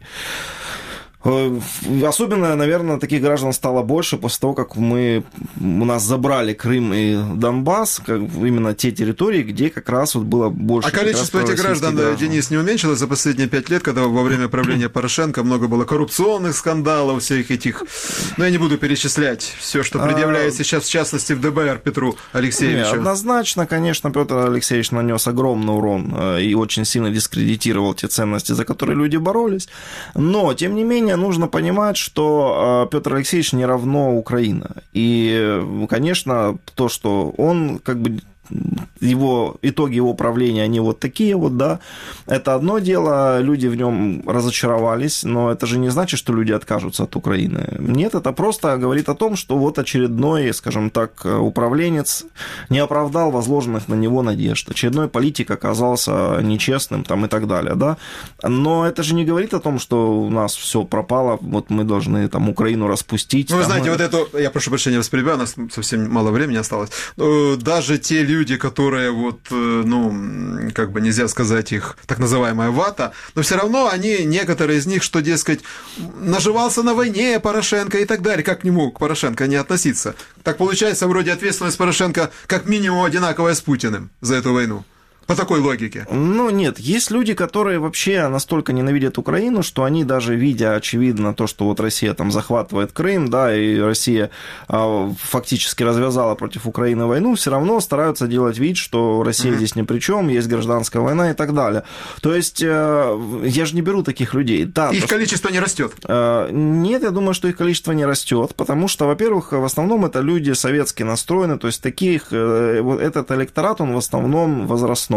Особенно, наверное, таких граждан стало больше после того, как у нас забрали Крым и Донбасс, именно те территории, где как раз вот было больше. А количество этих граждан, Денис, не уменьшилось за последние 5 лет, когда во время правления Порошенко много было коррупционных скандалов, всех этих, но я не буду перечислять все, что предъявляет сейчас, в частности, в ДБР Петру Алексеевичу. Однозначно, конечно, Петр Алексеевич нанес огромный урон и очень сильно дискредитировал те ценности, за которые люди боролись, но, тем не менее, нужно понимать, что Петр Алексеевич не равно Украина. И, конечно, то, что он как бы итоги его правления, они вот такие вот, да, это одно дело, люди в нем разочаровались, но это же не значит, что люди откажутся от Украины. Нет, это просто говорит о том, что вот очередной, скажем так, управленец не оправдал возложенных на него надежд, очередной политик оказался нечестным там, и так далее, да, но это же не говорит о том, что у нас все пропало, вот мы должны там Украину распустить. Ну, вы знаете, вот это, я прошу прощения, вас перебиваю, у нас совсем мало времени осталось, даже те люди, которые вот, ну, как бы нельзя сказать их так называемая вата, но все равно они, некоторые из них, что, дескать, наживался на войне Порошенко и так далее, как к нему, к Порошенко, не относиться. Так получается, вроде ответственность Порошенко как минимум одинаковая с Путиным за эту войну. По такой логике. Ну, нет, есть люди, которые вообще настолько ненавидят Украину, что они даже видя, очевидно, то, что вот Россия там захватывает Крым, да, и Россия фактически развязала против Украины войну, все равно стараются делать вид, что Россия здесь ни при чем, есть гражданская война и так далее. То есть, я же не беру таких людей. Да, их количество не растет? Нет, я думаю, что их количество не растет, потому что, во-первых, в основном это люди советски настроены, то есть таких, вот этот электорат, он в основном возрастной.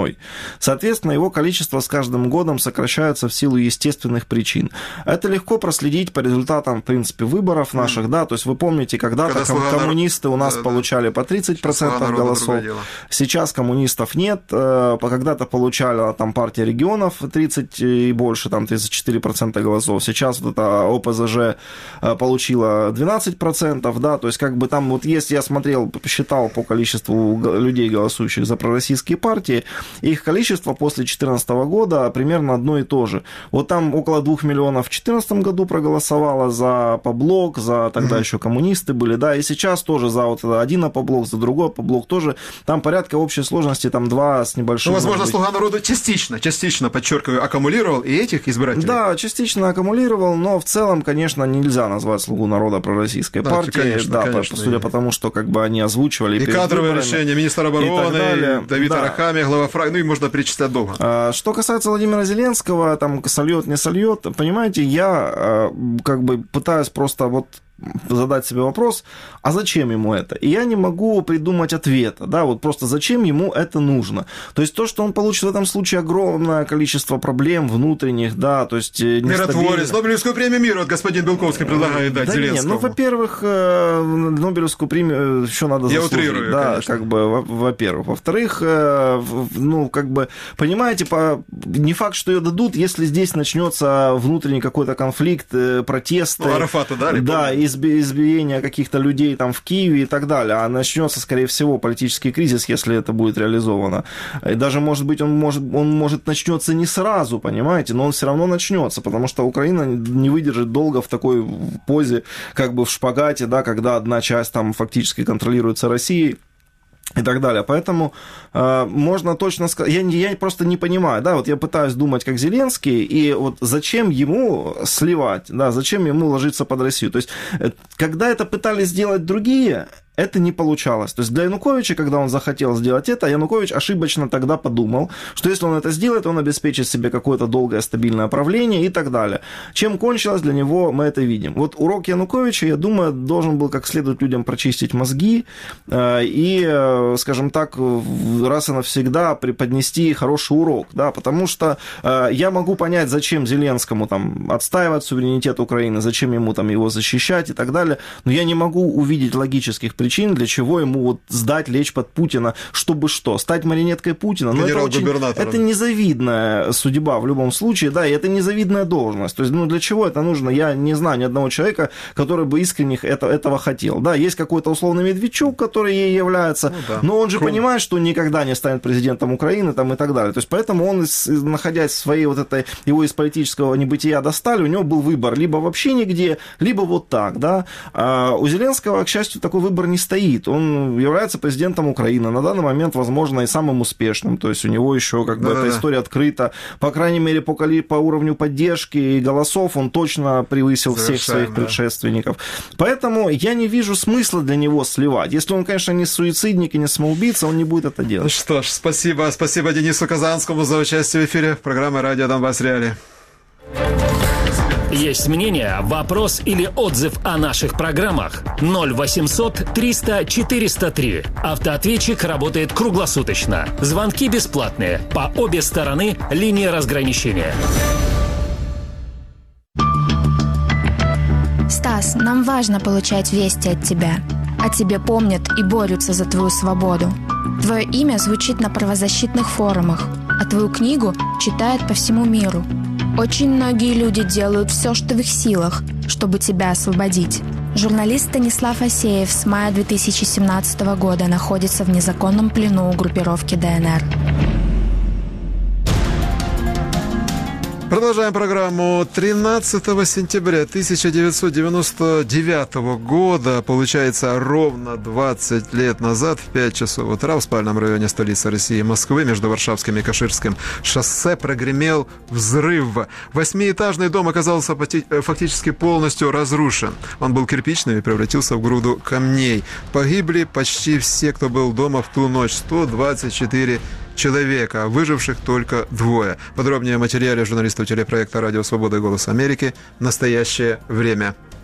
войной. Соответственно, его количество с каждым годом сокращается в силу естественных причин. Это легко проследить по результатам, в принципе, выборов наших, да, то есть вы помните, когда-то коммунисты у нас получали по 30% голосов, сейчас коммунистов нет, когда-то получали там партия регионов 30 и больше, там 34% голосов, сейчас вот эта ОПЗЖ получила 12%, да, то есть как бы там вот есть, я смотрел, посчитал по количеству людей, голосующих за пророссийские партии, их количество после 2014 года примерно одно и то же. Вот там около 2 миллионов в 2014 году проголосовало за Опоблок, за тогда еще коммунисты были, да, и сейчас тоже за вот один Опоблок, за другой Опоблок тоже, там порядка общей сложности, там 2 с небольшим. Ну, возможно, «Слуга народа» частично, подчеркиваю, аккумулировал и этих избирателей. Да, частично аккумулировал, но в целом, конечно, нельзя назвать «Слугу народа» пророссийской партией, конечно, да, конечно, судя по тому, что как бы они озвучивали и кадровое решение министра обороны, Давид Арахамия, глава фракции, ну и можно перечислять долго. Что касается Владимира Зеленского, там сольет, не сольет, понимаете, я как бы пытаюсь просто вот задать себе вопрос, а зачем ему это? И я не могу придумать ответа, да, вот просто зачем ему это нужно. То есть то, что он получит в этом случае огромное количество проблем внутренних, да, то есть... Миротворец, Нобелевскую премию мира, вот господин Белковский предлагает дать Зеленскому. Нет, ну, во-первых, Нобелевскую премию еще надо заслужить. Я утрирую, да, конечно. Как бы, во-первых. Во-вторых, ну, как бы, понимаете, не факт, что ее дадут, если здесь начнется внутренний какой-то конфликт, протесты. Ну, Арафата дали? Да, избиение каких-то людей там в Киеве и так далее, а начнется, скорее всего, политический кризис, если это будет реализовано. И даже, может быть, он может начнется не сразу, понимаете, но он все равно начнется, потому что Украина не выдержит долго в такой позе, как бы в шпагате, да, когда одна часть там фактически контролируется Россией и так далее. Поэтому можно точно сказать, я просто не понимаю, да, вот я пытаюсь думать как Зеленский, и вот зачем ему сливать, да, зачем ему ложиться под Россию. То есть, когда это пытались сделать другие, это не получалось. То есть для Януковича, когда он захотел сделать это, Янукович ошибочно тогда подумал, что если он это сделает, он обеспечит себе какое-то долгое стабильное правление и так далее. Чем кончилось для него, мы это видим. Вот урок Януковича, я думаю, должен был как следует людям прочистить мозги и, скажем так, раз и навсегда преподнести хороший урок, да, потому что я могу понять, зачем Зеленскому там отстаивать суверенитет Украины, зачем ему там его защищать и так далее, но я не могу увидеть логических причин, для чего ему вот сдать, лечь под Путина, чтобы что? Стать марионеткой Путина? Но это незавидная судьба в любом случае, да, и это незавидная должность. То есть, ну, для чего это нужно? Я не знаю ни одного человека, который бы искренне этого хотел. Да, есть какой-то условный Медведчук, который ей является, ну, да, но он же понимает, что он никогда не станет президентом Украины там, и так далее. То есть, поэтому он, находясь в своей вот этой, его из политического небытия достали, у него был выбор либо вообще нигде, либо вот так, да. А у Зеленского, к счастью, такой выбор не стоит. Он является президентом Украины. На данный момент, возможно, и самым успешным. То есть у него еще как бы эта история открыта. По крайней мере, по уровню поддержки и голосов он точно превысил всех своих предшественников. Поэтому я не вижу смысла для него сливать. Если он, конечно, не суицидник и не самоубийца, он не будет это делать. Ну что ж, спасибо. Спасибо Денису Казанскому за участие в эфире программы «Радио Донбасс Реалии». Есть мнение, вопрос или отзыв о наших программах? 0800 300 403. Автоответчик работает круглосуточно. Звонки бесплатные. По обе стороны линии разграничения. Стас, нам важно получать вести от тебя. О тебе помнят и борются за твою свободу. Твое имя звучит на правозащитных форумах, а твою книгу читают по всему миру. Очень многие люди делают все, что в их силах, чтобы тебя освободить. Журналист Станислав Асеев с мая 2017 года находится в незаконном плену у группировки ДНР. Продолжаем программу. 13 сентября 1999 года, получается, ровно 20 лет назад, в 5 часов утра в спальном районе столицы России Москвы между Варшавским и Каширским шоссе прогремел взрыв. 8-этажный дом оказался фактически полностью разрушен. Он был кирпичным и превратился в груду камней. Погибли почти все, кто был дома в ту ночь. 124 человека, выживших только 2. Подробнее о материале журналистов телепроекта «Радио Свобода и Голос Америки. Настоящее время».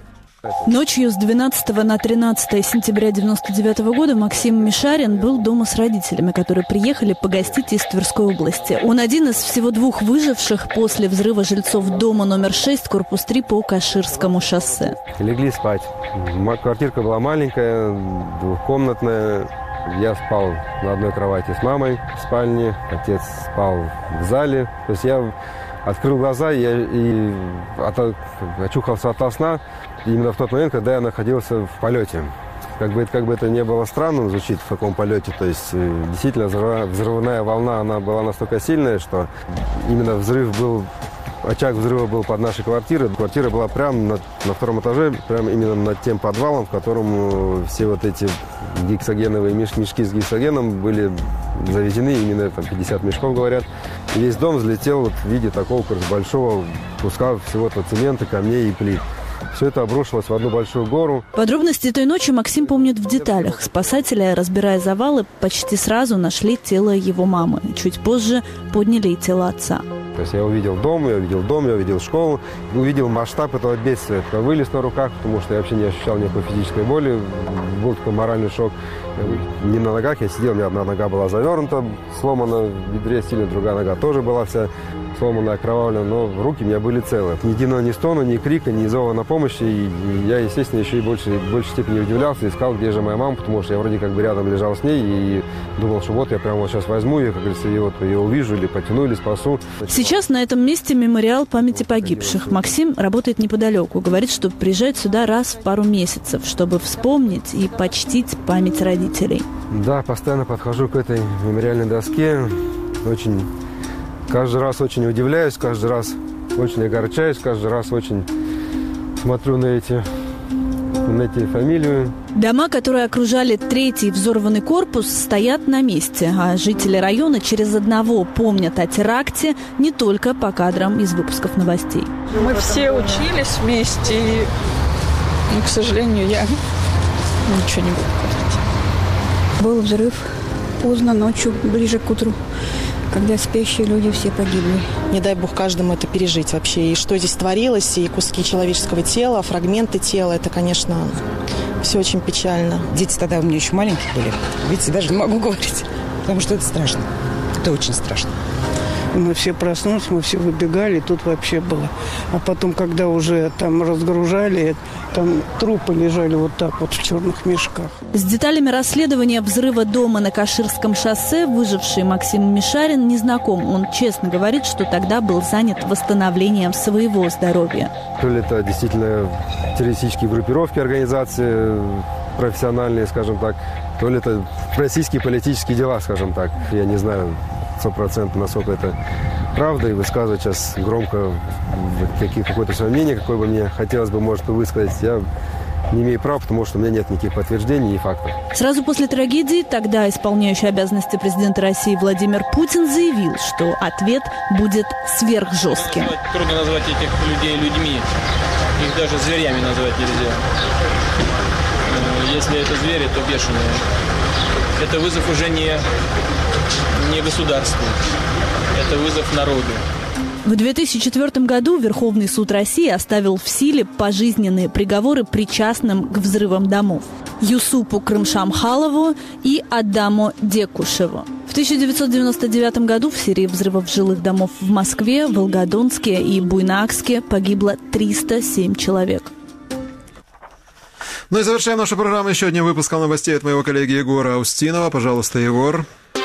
Ночью с 12 на 13 сентября 1999 года Максим Мишарин был дома с родителями, которые приехали погостить из Тверской области. Он один из всего двух выживших после взрыва жильцов дома номер 6, корпус 3 по Каширскому шоссе. Легли спать. Квартирка была маленькая, двухкомнатная. Я спал на одной кровати с мамой в спальне, отец спал в зале. То есть я открыл глаза и очухался ото сна именно в тот момент, когда я находился в полете. Как бы это не было странно, звучит в таком полете. То есть действительно взрывная волна, она была настолько сильная, что именно очаг взрыва был под нашей квартирой. Квартира была прямо на втором этаже, прямо именно над тем подвалом, в котором все вот эти гексогеновые мешки с гексогеном были завезены, именно там 50 мешков, говорят. И весь дом взлетел вот в виде такого большого куска всего-то цемента, камней и плит. Все это обрушилось в одну большую гору. Подробности той ночи Максим помнит в деталях. Спасатели, разбирая завалы, почти сразу нашли тело его мамы. Чуть позже подняли и тело отца. То есть я увидел дом, я увидел школу, увидел масштаб этого бедствия. Я вылез на руках, потому что я вообще не ощущал никакой физической боли. Был такой моральный шок. Не на ногах я сидел, у меня одна нога была завернута, сломана в бедре сильно, другая нога тоже была вся сломанная, окровавленная, но руки у меня были целы. Ни единого ни стона, ни крика, ни зова на помощь. И я, естественно, еще и в большей степени удивлялся, искал, где же моя мама, потому что я вроде как бы рядом лежал с ней и думал, что вот я прямо вот сейчас возьму ее, как говорится, ее увижу, или потяну, или спасу. Сейчас на этом месте мемориал памяти погибших. Максим работает неподалеку. Говорит, что приезжает сюда раз в пару месяцев, чтобы вспомнить и почтить память родителей. Да, постоянно подхожу к этой мемориальной доске. Каждый раз очень удивляюсь, каждый раз очень огорчаюсь, каждый раз очень смотрю на эти фамилии. Дома, которые окружали третий взорванный корпус, стоят на месте, а жители района через одного помнят о теракте не только по кадрам из выпусков новостей. Мы все учились вместе, и, к сожалению, я ничего не буду говорить. Был взрыв поздно ночью, ближе к утру, когда спящие люди все погибли. Не дай бог каждому это пережить вообще. И что здесь творилось, и куски человеческого тела, фрагменты тела, это, конечно, все очень печально. Дети тогда у меня еще маленькие были. Видите, даже не могу говорить, потому что это страшно. Это очень страшно. Мы все проснулись, мы все выбегали, тут вообще было. А потом, когда уже там разгружали, там трупы лежали вот так вот в черных мешках. С деталями расследования взрыва дома на Каширском шоссе выживший Максим Мишарин не знаком. Он честно говорит, что тогда был занят восстановлением своего здоровья. То ли это действительно террористические группировки, организации профессиональные, скажем так, то ли это российские политические дела, скажем так. Я не знаю 100%, насколько это правда, и высказывать сейчас громко какое-то свое мнение, какое бы мне хотелось бы, может, высказать, я не имею права, потому что у меня нет никаких подтверждений и фактов. Сразу после трагедии тогда исполняющий обязанности президента России Владимир Путин заявил, что ответ будет сверхжестким. Трудно назвать этих людей людьми, их даже зверями назвать нельзя. Если это звери, то бешеные. Это вызов уже не государству, это вызов народу. В 2004 году Верховный суд России оставил в силе пожизненные приговоры причастным к взрывам домов Юсупу Крымшамхалову и Адаму Декушеву. В 1999 году в серии взрывов жилых домов в Москве, Волгодонске и Буйнакске погибло 307 человек. Ну и завершаем нашу программу еще одним выпуском новостей от моего коллеги Егора Устинова. Пожалуйста, Егор.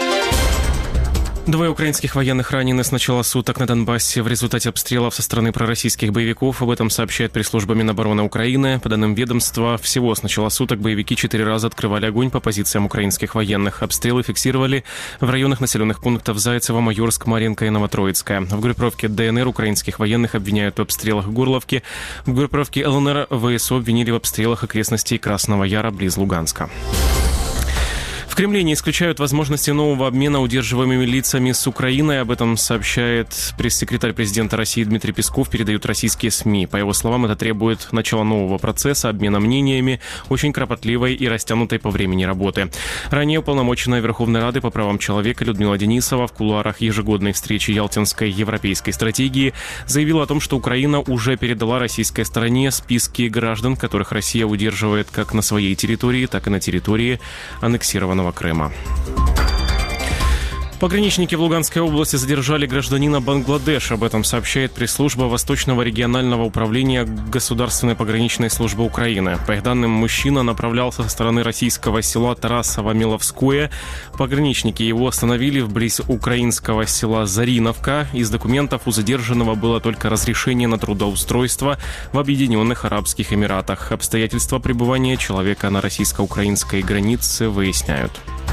Двое украинских военных ранены с начала суток на Донбассе в результате обстрелов со стороны пророссийских боевиков. Об этом сообщает пресс-служба Минобороны Украины. По данным ведомства, всего с начала суток боевики 4 раза открывали огонь по позициям украинских военных. Обстрелы фиксировали в районах населенных пунктов Зайцево, Майорск, Марьинка и Новотроицкая. В группировке ДНР украинских военных обвиняют в обстрелах Горловки. В группировке ЛНР ВСУ обвинили в обстрелах окрестностей Красного Яра близ Луганска. В Кремле не исключают возможности нового обмена удерживаемыми лицами с Украиной. Об этом сообщает пресс-секретарь президента России Дмитрий Песков, передают российские СМИ. По его словам, это требует начала нового процесса обмена мнениями, очень кропотливой и растянутой по времени работы. Ранее уполномоченная Верховной Рады по правам человека Людмила Денисова в кулуарах ежегодной встречи Ялтинской европейской стратегии заявила о том, что Украина уже передала российской стороне списки граждан, которых Россия удерживает как на своей территории, так и на территории аннексированного Крыма. Пограничники в Луганской области задержали гражданина Бангладеш. Об этом сообщает пресс-служба Восточного регионального управления Государственной пограничной службы Украины. По их данным, мужчина направлялся со стороны российского села Тарасово-Миловское. Пограничники его остановили вблизь украинского села Зариновка. Из документов у задержанного было только разрешение на трудоустройство в Объединенных Арабских Эмиратах. Обстоятельства пребывания человека на российско-украинской границе выясняют.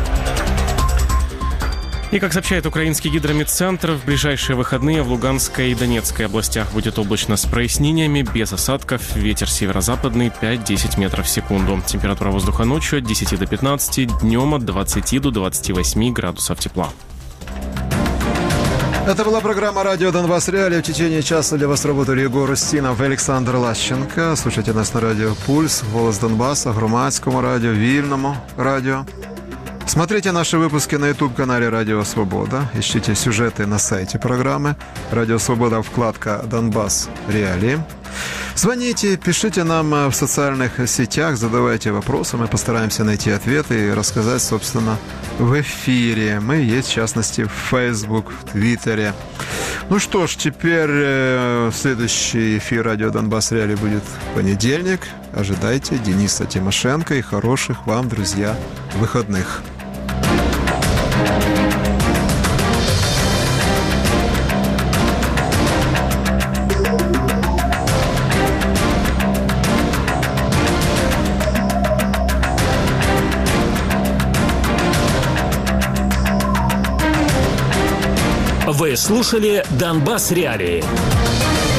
И, как сообщает украинский гидрометцентр, в ближайшие выходные в Луганской и Донецкой областях будет облачно с прояснениями, без осадков, ветер северо-западный 5-10 метров в секунду. Температура воздуха ночью от 10 до 15, днем от 20 до 28 градусов тепла. Это была программа «Радио Донбасс Реалии». В течение часа для вас работали Егор Устинов и Александр Лащенко. Слушайте нас на радио «Пульс», «Голос Донбасса», Громадскому радио, Вильному радио. Смотрите наши выпуски на YouTube-канале «Радио Свобода». Ищите сюжеты на сайте программы. «Радио Свобода», вкладка «Донбасс Реалии». Звоните, пишите нам в социальных сетях, задавайте вопросы. Мы постараемся найти ответы и рассказать, собственно, в эфире. Мы есть, в частности, в Facebook, в Твиттере. Ну что ж, теперь следующий эфир «Радио Донбасс Реалии» будет в понедельник. Ожидайте Дениса Тимошенко и хороших вам, друзья, выходных. Вы слушали «Донбасс Реалии».